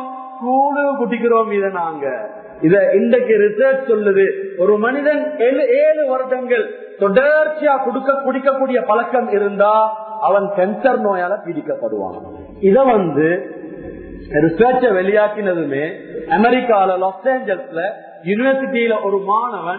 கூழு குடிக்கிறோம். இதை நாங்க இத இன்றைக்கு ரிசர்ச் சொல்லுது, ஒரு மனிதன் ஏழு ஏழு வருடங்கள் தொடர்ச்சியா குடுக்க குடிக்கக்கூடிய பழக்கம் இருந்தா அவன் கேன்சர் நோயால பீடிக்கப்படுவான். இத வந்து ரிசர்ச்ச வெளியாக்கினதுமே அமெரிக்கால லாஸ் ஏஞ்சல்ஸ்ல யூனிவர்சிட்டியில ஒரு மாணவன்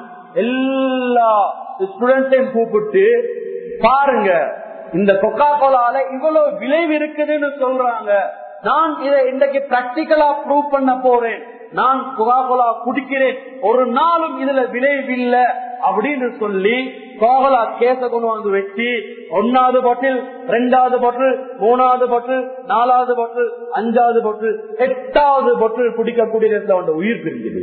எல்லா ஸ்டூடெண்ட்ஸையும் கூப்பிட்டு, பாருங்க இந்த கொக்கா கோலால இவ்வளவு விளைவு இருக்குதுன்னு சொல்றாங்க, நான் இதை இன்றைக்கு பிராக்டிகலா ப்ரூவ் பண்ண போறேன், நான் கொக்கா கோலா குடிக்கிறேன், ஒரு நாளும் இதுல விளைவில்லை அப்படின்னு சொல்லி கோகலா கேச கொண்டு வந்து வச்சு ஒன்னாவது பாட்டில், ரெண்டாவது பாட்டில், மூணாவது பாட்டில், நாலாவது பாட்டில், அஞ்சாவது பாட்டில், எட்டாவது பாட்டில் குடிக்கக்கூடிய நேரத்தில் வந்து உயிர் பிரிஞ்சது.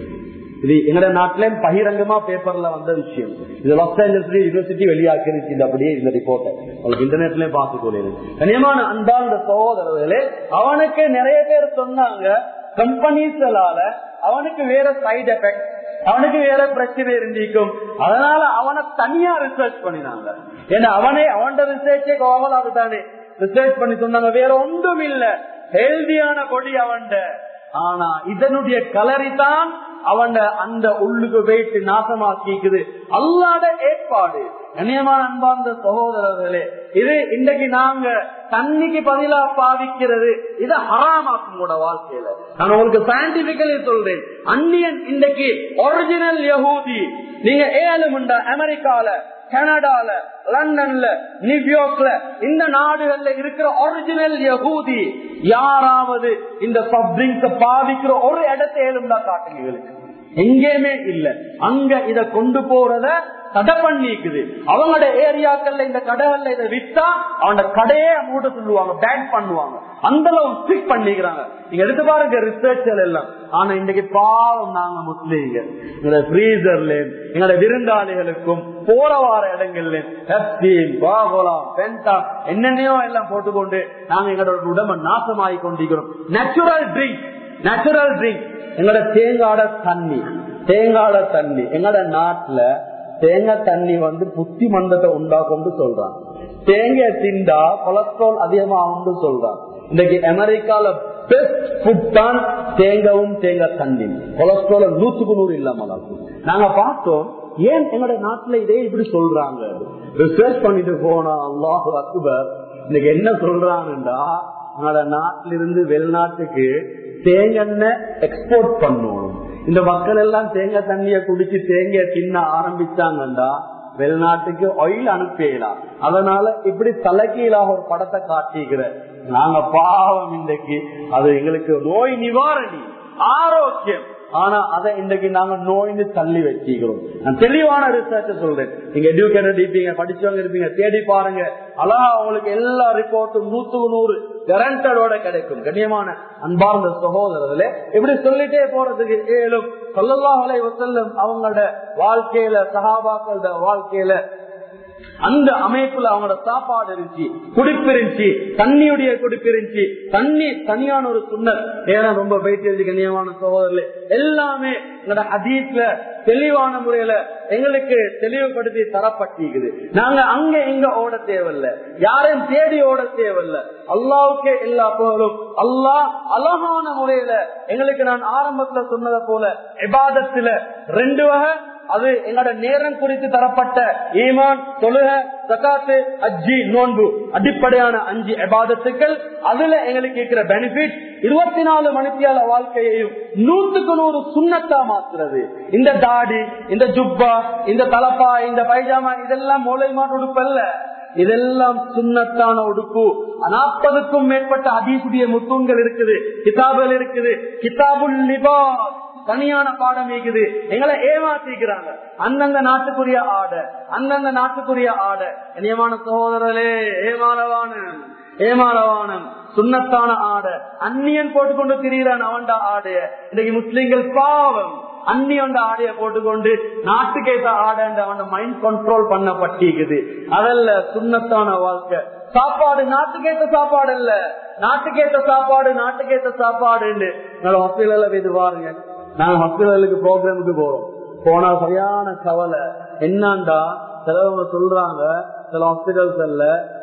இது எங்க நாட்டில பகிரங்கமா பேப்பர்ல வந்த விஷயம். இது லாஸ் ஏஞ்சல்ஸ் யூனிவர்சிட்டி வெளியாக்கிருச்சு. அப்படியே இந்த ரிப்போர்ட்டை உங்களுக்கு இன்டர்நெட்லயே பார்த்துக்கொள்ளு. கனியமான அன்பார்ந்த சகோதரர்களே, அவனுக்கு நிறைய பேர் சொன்னாங்க கம்பெனிஸ்களால அவனுக்கு வேற சைடு எஃபெக்ட், அவனுக்கு வேற பிரச்சனை இருந்திருக்கும், அதனால அவனை தனியா ரிசர்ச் பண்ணினாங்க. ஏன்னா அவனே அவன் ரிசர்ச்சே கோவலாகுதானே ரிசர்ச் பண்ணி சொன்னாங்க, வேற ஒன்றும் இல்ல, ஹெல்தியான கொடி அவன். ஆனா இதனுடைய கலரி தான் அவன் அந்த உள்ளுக்கு போயிட்டு நாசமாக்கிக்குது. அல்லாத ஏற்பாடு. கண்ணியமான அன்பார்ந்த சகோதரர்களே, இது இன்றைக்கு நாங்க தண்ணிக்கு பதிலா பாவிக்கிறது, இதை ஹராமாக்கும் கூட வாழ்க்கையில. நான் உங்களுக்கு சயின்டிபிக்கலி சொல்றேன், அந்நியன் இன்றைக்கு ஒரிஜினல் யஹூதி நீங்க ஏழுமுண்டா அமெரிக்கால, கனடால, லண்டன்ல, நியூயார்க்ல, இந்த நாடுகள்ல இருக்கிற ஒரிஜினல் யஹூதி யாராவது இந்த சாஃப்ட் ட்ரிங்க்ஸ் பாவிக்கிற ஒரு இடத்தை ஏழும்டா காட்டுங்க, எங்கேயுமே இல்ல. அங்க இத கொண்டு போறத தடை பண்ணிக்குது. அவங்களோட ஏரியாக்கள்ல இந்த கடைகள்ல இதை வித்தா அவனோட கடையே மூட சொல்லுவாங்க, பேன் பண்ணுவாங்க, அந்த அளவு ஸ்ட்ரிக்ட் பண்ணிக்கிறாங்க. நீங்க எடுத்து பாருங்க ரிசர்ச்கள் எல்லாம். ஆனா இன்னைக்கு பாவம் நாங்க முஸ்லீம்ங்க எங்களோட ஃப்ரீசர்ல எங்களோட விருந்தாளிகளுக்கும் போற வார இடங்கள்ல என்னென்னையோ எல்லாம் போட்டுக்கொண்டு நாங்க எங்களோட உடம்பை நாசமாகி கொண்டிருக்கிறோம். நேச்சுரல் ட்ரிங்க், நேச்சுரல் ட்ரிங்க் எங்களோட தேங்காட தண்ணி, தேங்காட தண்ணி எங்களோட நாட்டுல தேங்காய் தண்ணி வந்து புத்தி மந்தத்தை உண்டாக்கும் சொல்றான். தேங்காய் திண்டா கொலஸ்ட்ரால் அதிகமாகும் சொல்றான். இன்னைக்கு அமெரிக்கால பெஸ்ட் ஃபுட் தான் தேங்காவும் தேங்காய் தண்ணி. கொலஸ்ட்ரால் நூற்றுக்கு நூறு இல்லாம நாங்க பார்த்தோம். ஏன் எங்களோட நாட்டுல இதே இப்படி சொல்றாங்க? ரிசர்ச் பண்ணிட்டு போனா அல்லாஹ் அக்பர், இன்னைக்கு என்ன சொல்றாங்கடா, எங்களோட நாட்டில இருந்து வெளிநாட்டுக்கு தேங்காய் எக்ஸ்போர்ட் பண்ணணும். இந்த மக்கள் எல்லாம் தேங்காய் தண்ணிய குடிச்சு தேங்காய் தின்ன ஆரம்பிச்சாங்கண்டா வெளிநாட்டுக்கு ஆயில் அனுப்பிடலாம். அதனால இப்படி தலைகீழாக ஒரு படத்தை காட்டிக்கிற நாங்க பாவம். இன்றைக்கு அது எங்களுக்கு நோய் நிவாரணி, ஆரோக்கியம். ஆனா அதை இன்றைக்கு நாங்க நோய்னு தள்ளி வச்சுக்கிறோம். நான் தெளிவான ரிசர்ச் சொல்றேன். நீங்க எஜுகேட்டட் இருப்பீங்க, படிச்சவங்க இருப்பீங்க, தேடி பாருங்க. அழகா உங்களுக்கு எல்லா ரிப்போர்ட்டும் நூத்துக்கு நூறு கேரண்டடோட கிடைக்கும். கண்ணியமான அன்பார்ந்த சகோதரர்களே, இப்படி சொல்லிட்டே போறதுக்கு ஏழும் ஸல்லல்லாஹு அலைஹி வஸல்லம் அவங்களோட வாழ்க்கையில, சஹாபாக்களோட வாழ்க்கையில அந்த அமைப்புல அவங்களோட சாப்பாடு இருந்துச்சு, குடிப்பு இருந்துச்சு, தண்ணியுடைய குடிப்பு இருந்துச்சு. தண்ணி தனியான ஒரு சுண்ணத். நேரம் ரொம்ப போயிட்டு கண்ணியமான சகோதரர்களே, எல்லாமே எங்களோட ஹதீஸ்ல தெளிவான முறையில எங்களுக்கு தெளிவுபடுத்தி தரப்பட்டிருக்குது. நாங்க அங்க எங்க ஓட தேவையில்ல, யாரையும் தேடி ஓட தேவையில்ல. அல்லாவுக்கே எல்லா புகழும். அல்லாஹ் அழகான முறையில எங்களுக்கு நான் ஆரம்பத்துல சொன்னதை போல இபாதத்துல ரெண்டு வகை, அது எங்களோட நேரம் குறித்து தரப்பட்ட ஈமான், தொழுக, ஜகாத்து, ஹஜ்ஜி, நோன்பு, அடிப்படையான அஞ்சு இபாதத்துக்கள். அதுல எங்களுக்கு இருக்கிற பெனிஃபிட் இருபத்தி நாலு மணித்தியால வாழ்க்கையையும் நூற்றுக்கு நூறு சுண்ணத்தா மாத்துறது. இந்த தாடி, இந்த ஜுப்பா, இந்த தலப்பா, இந்த பைஜாமா, இதெல்லாம் மூளைமாட்டு உடுப்பல்ல, இதெல்லாம் சுண்ணத்தான உடுப்பு. நாற்பதுக்கும் மேற்பட்ட ஹதீஸுடைய முத்தூன்கள் இருக்குது, கிதாபுகள் இருக்குது. கிதாபுல் லிபாஸ் தனியான பாடம் இருக்குது. எங்களை ஏமாத்திக்கிறாங்க. அந்தந்த நாட்டுக்குரிய ஆடை, அந்தந்த நாட்டுக்குரிய ஆடை. கண்ணியமான சகோதரர்களே, ஏமாறவான ஏமாறவானம் சுண்ணத்தான ஆடை அந்நியன் போட்டுக்கொண்டு திரிகிறான். அவன்ட ஆடைய இன்னைக்கு முஸ்லிம்கள் பாவம் அந்நியண்ட ஆடைய போட்டுக்கொண்டு நாட்டுக்கேற்ற ஆடை அவன் மைண்ட் கண்ட்ரோல் பண்ணப்பட்டிருக்குது. அதல்ல சுண்ணத்தான வாழ்க்கை. சாப்பாடு நாட்டுக்கேற்ற சாப்பாடு இல்ல, நாட்டுக்கேற்ற சாப்பாடு நாட்டுக்கேற்ற சாப்பாடு ஹாஸ்பிட்டல்ல போய் பாருங்க. நாங்க ஹாஸ்பிட்டலுக்கு ப்ரோக்ராமுக்கு போறோம். போனா சரியான கவலை. என்னண்டா சிலவங்க சொல்றாங்க, சில ஹாஸ்பிட்டல்ஸ்ல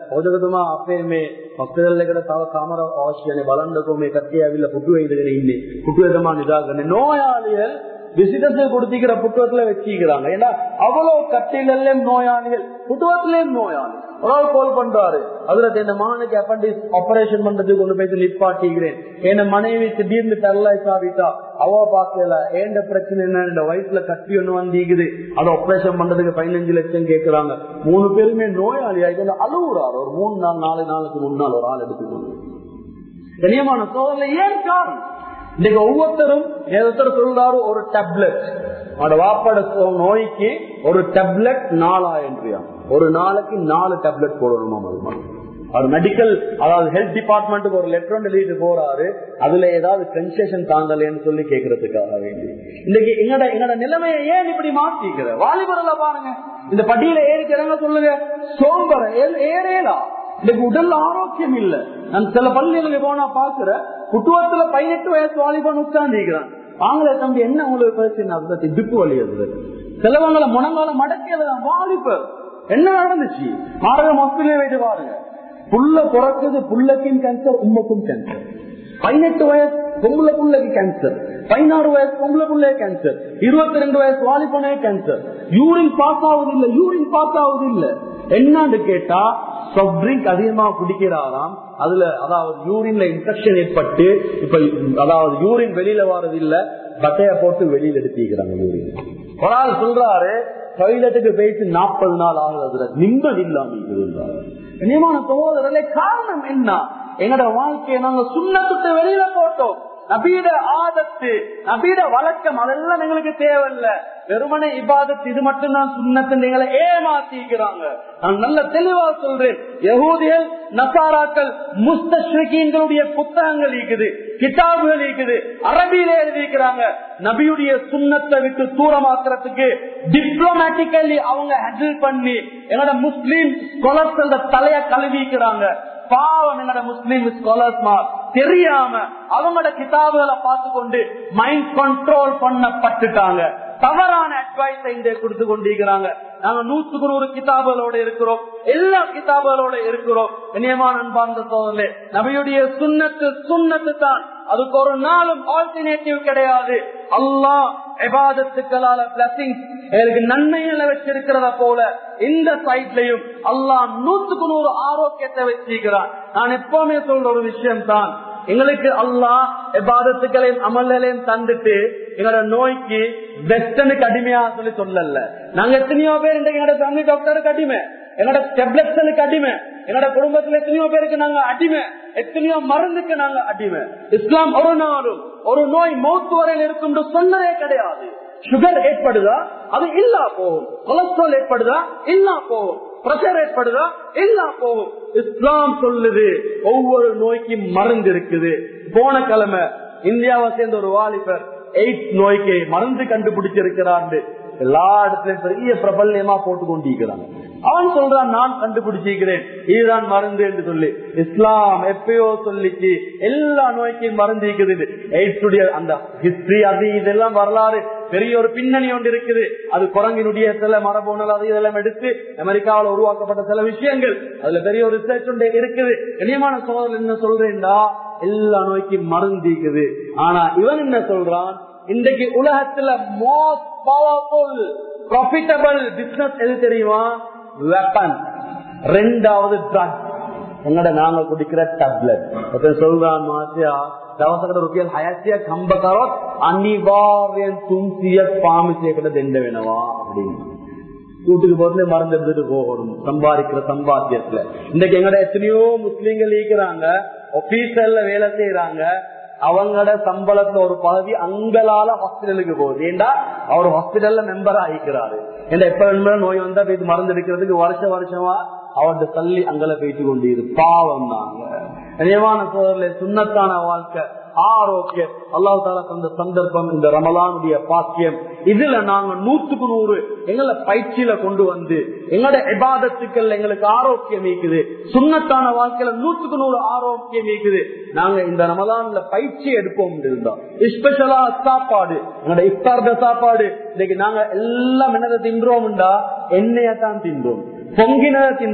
ඔදකතුමා අපේ මේ හොස්පිටල් එකට තව කාමර අවශ්‍යනේ බලන්නකෝ මේ කට්ටිය ඇවිල්ලා පුටුවේ ඉඳගෙන ඉන්නේ. පුටුවේ තමයි නිදාගන්නේ. நோயாளிகள் விசிட்டர்ஸ் கொடுத்திக்கிற புட்டுவத்துல வச்சிக்கிறாங்க. ஏன்னா அவ்வளவு கட்டிலும் நோயாளிகள், புட்டுவத்திலேயும் நோயாளி. ஒரு ஆள் கால் பண்றாரு, அதுல என் மகனுக்கு அப்பண்டிக்ஸ் ஆபரேஷன் பண்றதுக்கு கொண்டு போய் நிப்பாட்டிக்கிறேன். என் மனைவி திடீர்னு பெரலைஸ் ஆகிட்டா, அவ பாக்கல ஏண்ட பிரச்சனை என்ன, வயிற்றுல கட்டி ஒண்ணு வந்திக்குது, அதை ஆபரேஷன் பண்றதுக்கு பதினஞ்சு லட்சம் கேட்கிறாங்க. மூணு பேருமே நோயாளி ஆகிட்டு அழுகுறாரு. ஒரு மூணு நாள் நாலு நாளுக்கு முன்னால் ஒரு ஆள் எடுத்துக்கொண்டு கண்ணியமான சோதனை ஏன் காரணம்? இன்னைக்கு ஒவ்வொருத்தரும் ஒருத்தர் சொல்றாரு ஒரு டேப்லெட், வாப்பாட நோய்க்கு ஒரு டேப்லெட் நாலாயிரம் ரூபாய், ஒரு நாளைக்கு நாலு டேப்லெட் போடணுமா? அவர் மெடிக்கல் அதாவது ஹெல்த் டிபார்ட்மெண்ட்டுக்கு ஒரு லெட்டர் எழுதிட்டு போறாரு, அதுல ஏதாவது கன்செஷன் தாங்கலன்னு சொல்லி கேட்கறதுக்காக வேண்டி. இன்னைக்கு எங்கட எங்கட நிலைமையை ஏன் இப்படி மாத்திக்கிற? வாலிபரல பாருங்க, இந்த படியில ஏறிக்கிறவங்க சொல்லுங்க சோம்பர ஏறேலா, இன்னைக்கு உடல் ஆரோக்கியம் இல்ல. நான் சில பள்ளிகளுக்கு போனா பாக்குற குட்டுவத்துல பதினெட்டு வயசு வாலிபன் உட்கார்ந்துக்கிறான். ஆங்கில தம்பி என்ன உங்களுக்கு பிரச்சனை? இடுப்பு வலி. அது சிலவங்களை முனங்கால மடக்கியதான் வாலிபர். என்ன நடந்துச்சு? மாரகம் ஹாஸ்பிட்டல் வைத்து பாருங்க, புள்ள பிறக்குது, புள்ளக்கும் கேன்சர், உண்மைக்கும் கேன்சர். பதினெட்டு வயசு பொம்பளை புள்ளைக்கு கேன்சர், பதினாறு வயசு பொம்பளை புள்ளை கேன்சர், இருபத்தி ரெண்டு வயசு வாலிபனே கேன்சர். யூரின் பாஸ் ஆகுது இல்ல, யூரின் பாஸ் ஆகுது இல்ல. என்னன்னு கேட்டா சாஃப்ட் ட்ரிங்க் அதிகமா குடிக்கிறாராம். அதுல அதாவது யூரின்ல இன்ஃபெக்ஷன் ஏற்பட்டு இப்ப அதாவது யூரின் வெளியில வர்றது இல்ல, பட்டைய போட்டு வெளியில எடுத்துக்கிறாங்க யூரின். ஒரு ஆள் சொல்றாரு டாய்லெட்டுக்கு போயிட்டு நாற்பது நாள் ஆகுது, நிம்மதி இல்லாம இருந்தாரு. நியமான சகோதரர்களே, காரணம் என்ன? எங்கட வாழ்க்கையை நாங்க சுண்ணத்துட்டு வெளியில போட்டோம். நபீட ஆதத்து, நபீட வழக்கம் அதெல்லாம் எங்களுக்கு தேவையில்லை. வெறுமனை இபாதத்து இது மட்டும்தான் சுண்ணத்து எங்களை ஏமாத்திக்கிறாங்க. நான் நல்ல தெளிவா சொல்றேன், யஹூதிகள் நசாராக்கள் முஸ்தஷ்ரிகீன்களுடைய புத்தகங்கள் இருக்குது, கிதாபுகள் இருக்குது, அரபியில எழுதிக்கிறாங்க. நபியுடைய சுண்ணத்தை விட்டு தூரமாக்குறதுக்கு டிப்ளமேட்டிக்கலி அவங்க ஹேண்டில் பண்ணி என்னோட முஸ்லீம் ஸ்காலர்ஸ் தலைய கழுவிக்கிறாங்க. பாவம் என்னோட முஸ்லீம் ஸ்காலர்ஸ் தெரியாம அவங்களோட கிதாபுகளை பார்த்து கொண்டு மைண்ட் கண்ட்ரோல் பண்ணப்பட்டுட்டாங்க. தவறான அட்வைஸை இங்கே கொடுத்து கொண்டிருக்கிறாங்க. நாங்க நூற்றுக்கு நூறு கிதாபுகளோட இருக்கிறோம், எல்லா கிதாபுகளோட இருக்கிறோம். இனியமான அன்பார்ந்த சோதரர்களே, நபியுடைய சுன்னத்து சுன்னத்து தான், அதுக்கு ஒரு நாளும் ஆல்டர்னேட்டிவ் கிடையாது. அல்லாஹ் இபாதத்துக்களால பிளஸிங்ஸ் எனக்கு நன்மைகளை வச்சிருக்கிறத போல இந்த சைட்லயும் அல்லாஹ் நூற்றுக்கு நூறு ஆரோக்கியத்தை வச்சிருக்கிறான். நான் எப்பவுமே சொல்ற ஒரு விஷயம் தான், எங்களுக்கு அல்லாஹ் இபாதத்துக்களையும் அமல்களையும் தந்துட்டு எங்களோட நோய்க்கு வெஸ்டனுக்கு அடிமையா சொல்லி சொல்லல. நாங்க எத்தனையோ பேர் எங்களோட ஃபேமிலி டாக்டருக்கு அடிமை, என்னோட டெப்லெட்ஸுக்கு அடிமை, என்னோட குடும்பத்துல எத்தனையோ பேருக்கு நாங்க அடிமை, எத்தனையோ மருந்துக்கு நாங்க அடிமை. இஸ்லாம் ஒரு நாளும் ஒரு நோய் மௌத்து வரையில் இருக்கும் சொன்னதே கிடையாது. சுகர் ஏற்படுதா அது இல்லா போகும், கொலஸ்ட்ரால் ஏற்படுதா இல்லா போகும், பிரஷர் ஏற்படுதா இல்லா போகும். இஸ்லாம் சொல்லுது ஒவ்வொரு நோய்க்கும் மருந்து இருக்குது. போன கிழமை இந்தியாவை சேர்ந்த ஒரு வாலிபர் எய்ட்ஸ் நோய்க்கு மருந்து கண்டுபிடிச்சிருக்கிறான். எல்லா இடத்துலயும் பெரிய பிரபல்யமா போட்டு கொண்டிருக்கிறாங்க. அவன் சொல்றான் நான் கண்டுபிடிச்சிருக்கிறேன், இதுதான் மருந்து என்று சொல்லி. இஸ்லாம் எப்பயோ சொல்லிச்சு எல்லா நோய்க்கும் மருந்து இருக்குது. எய்ட்ஸுடைய அந்த ஹிஸ்டரி அது இதெல்லாம் வரலாறு பெரிய ஒரு பின்னணி ஒன்று இருக்குது. அது குரங்கினுடைய சில மரபுணல் அது இதெல்லாம் எடுத்து அமெரிக்காவில் உருவாக்கப்பட்ட சில விஷயங்கள், அதுல பெரிய ஒரு ரிசர்ச் ஒன்று இருக்குது. கண்ணியமான சோதரர் என்ன சொல்றேன்டா, எல்லா நோய்க்கும் மருந்து இருக்குது. ஆனா இவன் என்ன சொல்றான், இன்றைக்கு உலகத்துல மோஸ்ட் பவர்ஃபுல் ப்ராஃபிட்டபிள் பிசினஸ் எது தெரியுமா? வெப்பன். ரெண்டாவது ட்ரக். எங்கட நாங்க குடிக்கிற டேப்லெட். சொல்றான் மாசியா දවසකට රුපියල් හයසියක් හම්බ කරොත් අනිවාර්යෙන් තුන්සියයක් පාමිසියකට දෙන්න වෙනවා அப்படின்னு. வீட்டுக்கு போறதுல மருந்து எடுத்துட்டு போகணும் சம்பாதிக்கிற சம்பாத்தியத்துல. இன்னைக்கு எங்கட எத்தனையோ முஸ்லீம்கள் இருக்கிறாங்க, ஆபீஸ்ல வேலை செய்யறாங்க, அவங்களோட சம்பளத்துல ஒரு பகுதி அங்கலால ஹாஸ்பிட்டலுக்கு போகுது. ஏண்டா அவர் ஹாஸ்பிட்டல்ல மெம்பர் ஆகிக்கிறாரு. ஏன்னா எப்ப நோய் வந்தா போய் மருந்து எடுக்கிறதுக்கு வருஷ வருஷமா அவர்கிட்ட தள்ளி அங்கல போயிட்டு கொண்டிரு. பாவம் தாங்க. நியமான சோதரிலே சுண்ணத்தான வாழ்க்கை ஆரோக்கியம் அல்லாஹ் தாலா தந்த சந்தர்ப்பம் இந்த ரமலானுடைய பாக்கியம். இதுல நாங்க நூற்றுக்கு நூறு எங்களை பயிற்சியில கொண்டு வந்து எங்களோட இபாதத்துக்கள் எங்களுக்கு ஆரோக்கியம் இருக்குது. சுண்ணத்தான வாழ்க்கையில நூற்றுக்கு நூறு ஆரோக்கியம் இருக்குது. நாங்க இந்த ரமலான்ல பயிற்சி எடுப்போம் இருந்தோம். ஸ்பெஷலா சாப்பாடு, எங்களோட இஃப்தார்த சாப்பாடு இன்னைக்கு நாங்க எல்லாம் என்னதை தின்றோம்டா எண்ணெயத்தான் தின்றோம், பொங்கினதை தின்றோம்,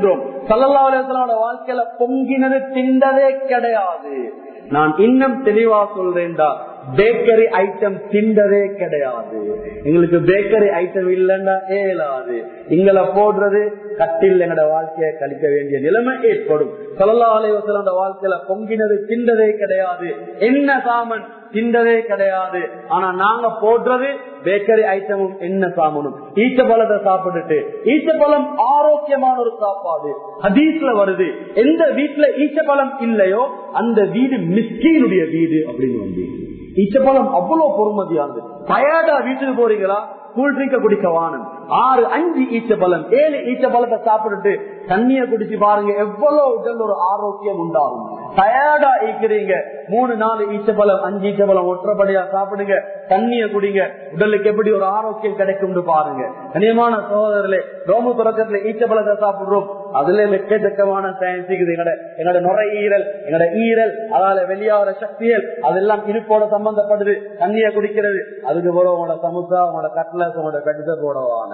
ஸல்லல்லாஹு அலைஹி வஸல்லம் வாழ்க்கையில பொங்கினது திண்டதே கிடையாது. நான் இன்னும் தெளிவா சொல்றேன்டா, பேக்கரி ஐட்டம் திண்டதே கிடையாது. எங்களுக்கு பேக்கரி ஐட்டம் இல்லைன்னா ஏலாது. எங்களை போடுறது கட்டில் எங்களோட வாழ்க்கையை கழிக்க வேண்டிய நிலைமை ஏற்படும். ஸல்லல்லாஹு அலைஹி வஸல்லம் வாழ்க்கையில பொங்கினது திண்டதே கிடையாது. என்ன சாமன் திண்டதே கிடையாது. ஆனா நாங்க போடுறது பேக்கரி ஐட்டமும் என்ன சாமனும். ஈச்ச பழத்தை சாப்பிட்டுட்டு, ஈச்ச பழம் ஆரோக்கியமான ஒரு சாப்பாடு. ஹதீஸ்ல வருது, எந்த வீட்டுல ஈச்ச பழம் இல்லையோ அந்த வீடு மிஸ்கீனுடைய வீடு அப்படின்னு வந்து. ஈச்சப்பழம் அவ்வளவு பொறுமதியானது. டயர்டா வீட்டுக்கு போறீங்களா, கூல் ட்ரிங்க குடிக்க வாணும். ஆறு அஞ்சு ஈச்சப்பழம் ஏழு ஈச்சப்பழத்தை சாப்பிட்டுட்டு தண்ணிய குடிச்சு பாருங்க, எவ்வளவு உடல் ஒரு ஆரோக்கியம் உண்டாகும். டயர்டா ஈக்கிறீங்க, மூணு நாலு ஈச்சப்பழம் அஞ்சு ஈச்சப்பழம் ஒற்றப்படியா சாப்பிடுங்க, தண்ணிய குடிங்க, உடலுக்கு எப்படி ஒரு ஆரோக்கியம் கிடைக்கும் பாருங்க. கனியமான சகோதரர்களே, ரோம தொடக்கத்துல ஈச்சப்பழத்தை சாப்பிடுறோம், அதுல எக்கச்சக்கமான சயின்ஸ் இருக்குது. எங்கட எங்களோட நுரையீரல், எங்களோட ஈரல், அதால வெளியாகிற சக்திகள் அதெல்லாம் இனிப்போட சம்பந்தப்படுது. தண்ணிய குடிக்கிறது, அதுக்கு போல உங்களோட சமுசா, உங்களோட கட்லஸ், உங்களோட கடித போடவான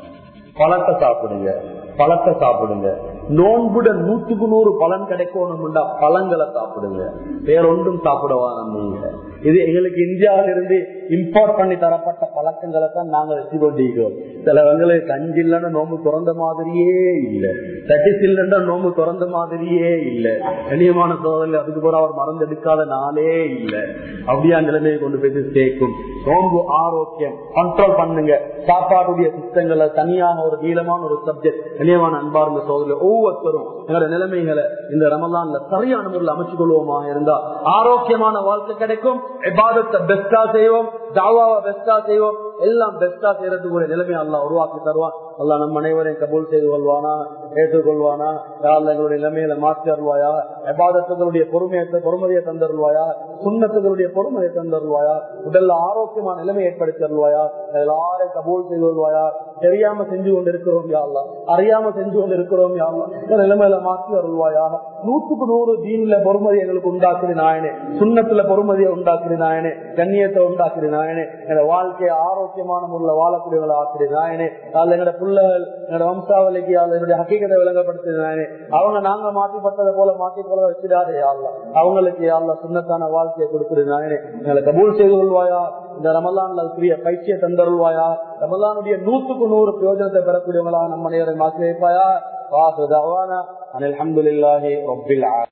பழத்தை சாப்பிடுங்க, பழத்தை சாப்பிடுங்க. நோன்புட நூற்றுக்கு நூறு பலன் கிடைக்கணும்டா பழங்களை சாப்பிடுங்க, வேற ஒன்றும் சாப்பிடுவாங்க. நீங்க இது எங்களுக்கு இந்தியாவில இருந்து இம்போர்ட் பண்ணி தரப்பட்ட பழக்கங்களை தான் நாங்க வச்சு கொண்டிருக்கிறோம். சிலவங்களுக்கு கஞ்சி இல்லைன்னா நோம்பு திறந்த மாதிரியே இல்லை, தட்டிஸ் இல்லைன்னா நோம்பு திறந்த மாதிரியே இல்லை. கண்ணியமான சோதனை அதுக்கு போற அவர் மறந்து எடுக்காத நாளே இல்லை. அப்படியா நிலைமையை கொண்டு போய் சேர்க்கும். நோம்பு ஆரோக்கியம் கண்ட்ரோல் பண்ணுங்க. சாப்பாடுடைய சிஸ்டங்களை தனியாக ஒரு நீளமான ஒரு சப்ஜெக்ட். கண்ணியமான அன்பார்ந்த சோதனை ஒவ்வொருத்தரும் எங்களோட நிலைமைகளை இந்த ரமலான்ல சரியான முறையில் அமைச்சுக் கொள்வோமா இருந்தா ஆரோக்கியமான வாழ்க்கை கிடைக்கும். இபாதத்தை பெஸ்டா செய்வோம், தாவாவை பெஸ்டா செய்வோம், எல்லாம் பெஸ்டா செய்யறதுக்கு ஒரு நிலைமை அல்லாஹ் உருவாக்கி தருவான். அல்லாஹ் நம் அனைவரையும் கபூல் செய்து கொள்வானா, ஏற்றுக்கொள்வானா. எங்களுடைய நிலைமையில மாற்றி அருள்வாயா. இபாதத்துகளுடைய பொறுமையை பொறுமதியை தந்தருள்வாயா, சுண்ணத்துகளுடைய பொறுமையை தந்தருள்வாயா, உடல்ல ஆரோக்கியமான நிலைமை ஏற்படுத்தி அருள்வாயா. எல்லாரையும் கபூல் செய்து கொள்வாயா. தெரியாம செஞ்சு கொண்டு இருக்கிறோம் யா அல்லாஹ், அறியாம செஞ்சு கொண்டு இருக்கிறோம் யா அல்லாஹ், நிலைமையில மாற்றி அருள்வாயா. நூற்றுக்கு நூறு தீன்ல பொறுமதி எங்களுக்கு உண்டாக்குது நாயனே, சுண்ணத்துல பொறுமதியை உண்டாக்குது நாயனே, கண்ணியத்தை உண்டாக்குது நாயனே. எங்க வாழ்க்கையை ஆரோக்கியமான முறையில் வாழக்கூடியவங்களை ஆக்குது நாயனே. அதுல எங்களோட பிள்ளைகள், எங்களோட வம்சாவளிக்கு என்னுடைய ஹக்கீகத்தை விளங்கப்படுத்துது நாயனே. அவங்க நாங்க மாற்றிப்பட்டதை போல மாற்றி போல வச்சிடாதே யா அல்லாஹ், அவங்களுக்கு யா அல்லாஹ் சுன்னத்தான வாழ்க்கையை கொடுக்குது நாயனே. எங்களை கபூல் செய்து கொள்வாயா. இந்த ரமலான்ல பெரிய பயிற்சியை தந்தருள்வாயா. ரமலானுடைய நூற்றுக்கு நூறு பிரயோஜனத்தை பெறக்கூடியவங்களா நம்ம நேரம் மாற்றி வைப்பாயா. வாசு தஅவானா அனில் ஹம்துலில்லாஹி ரப்பில் ஆலமீன்.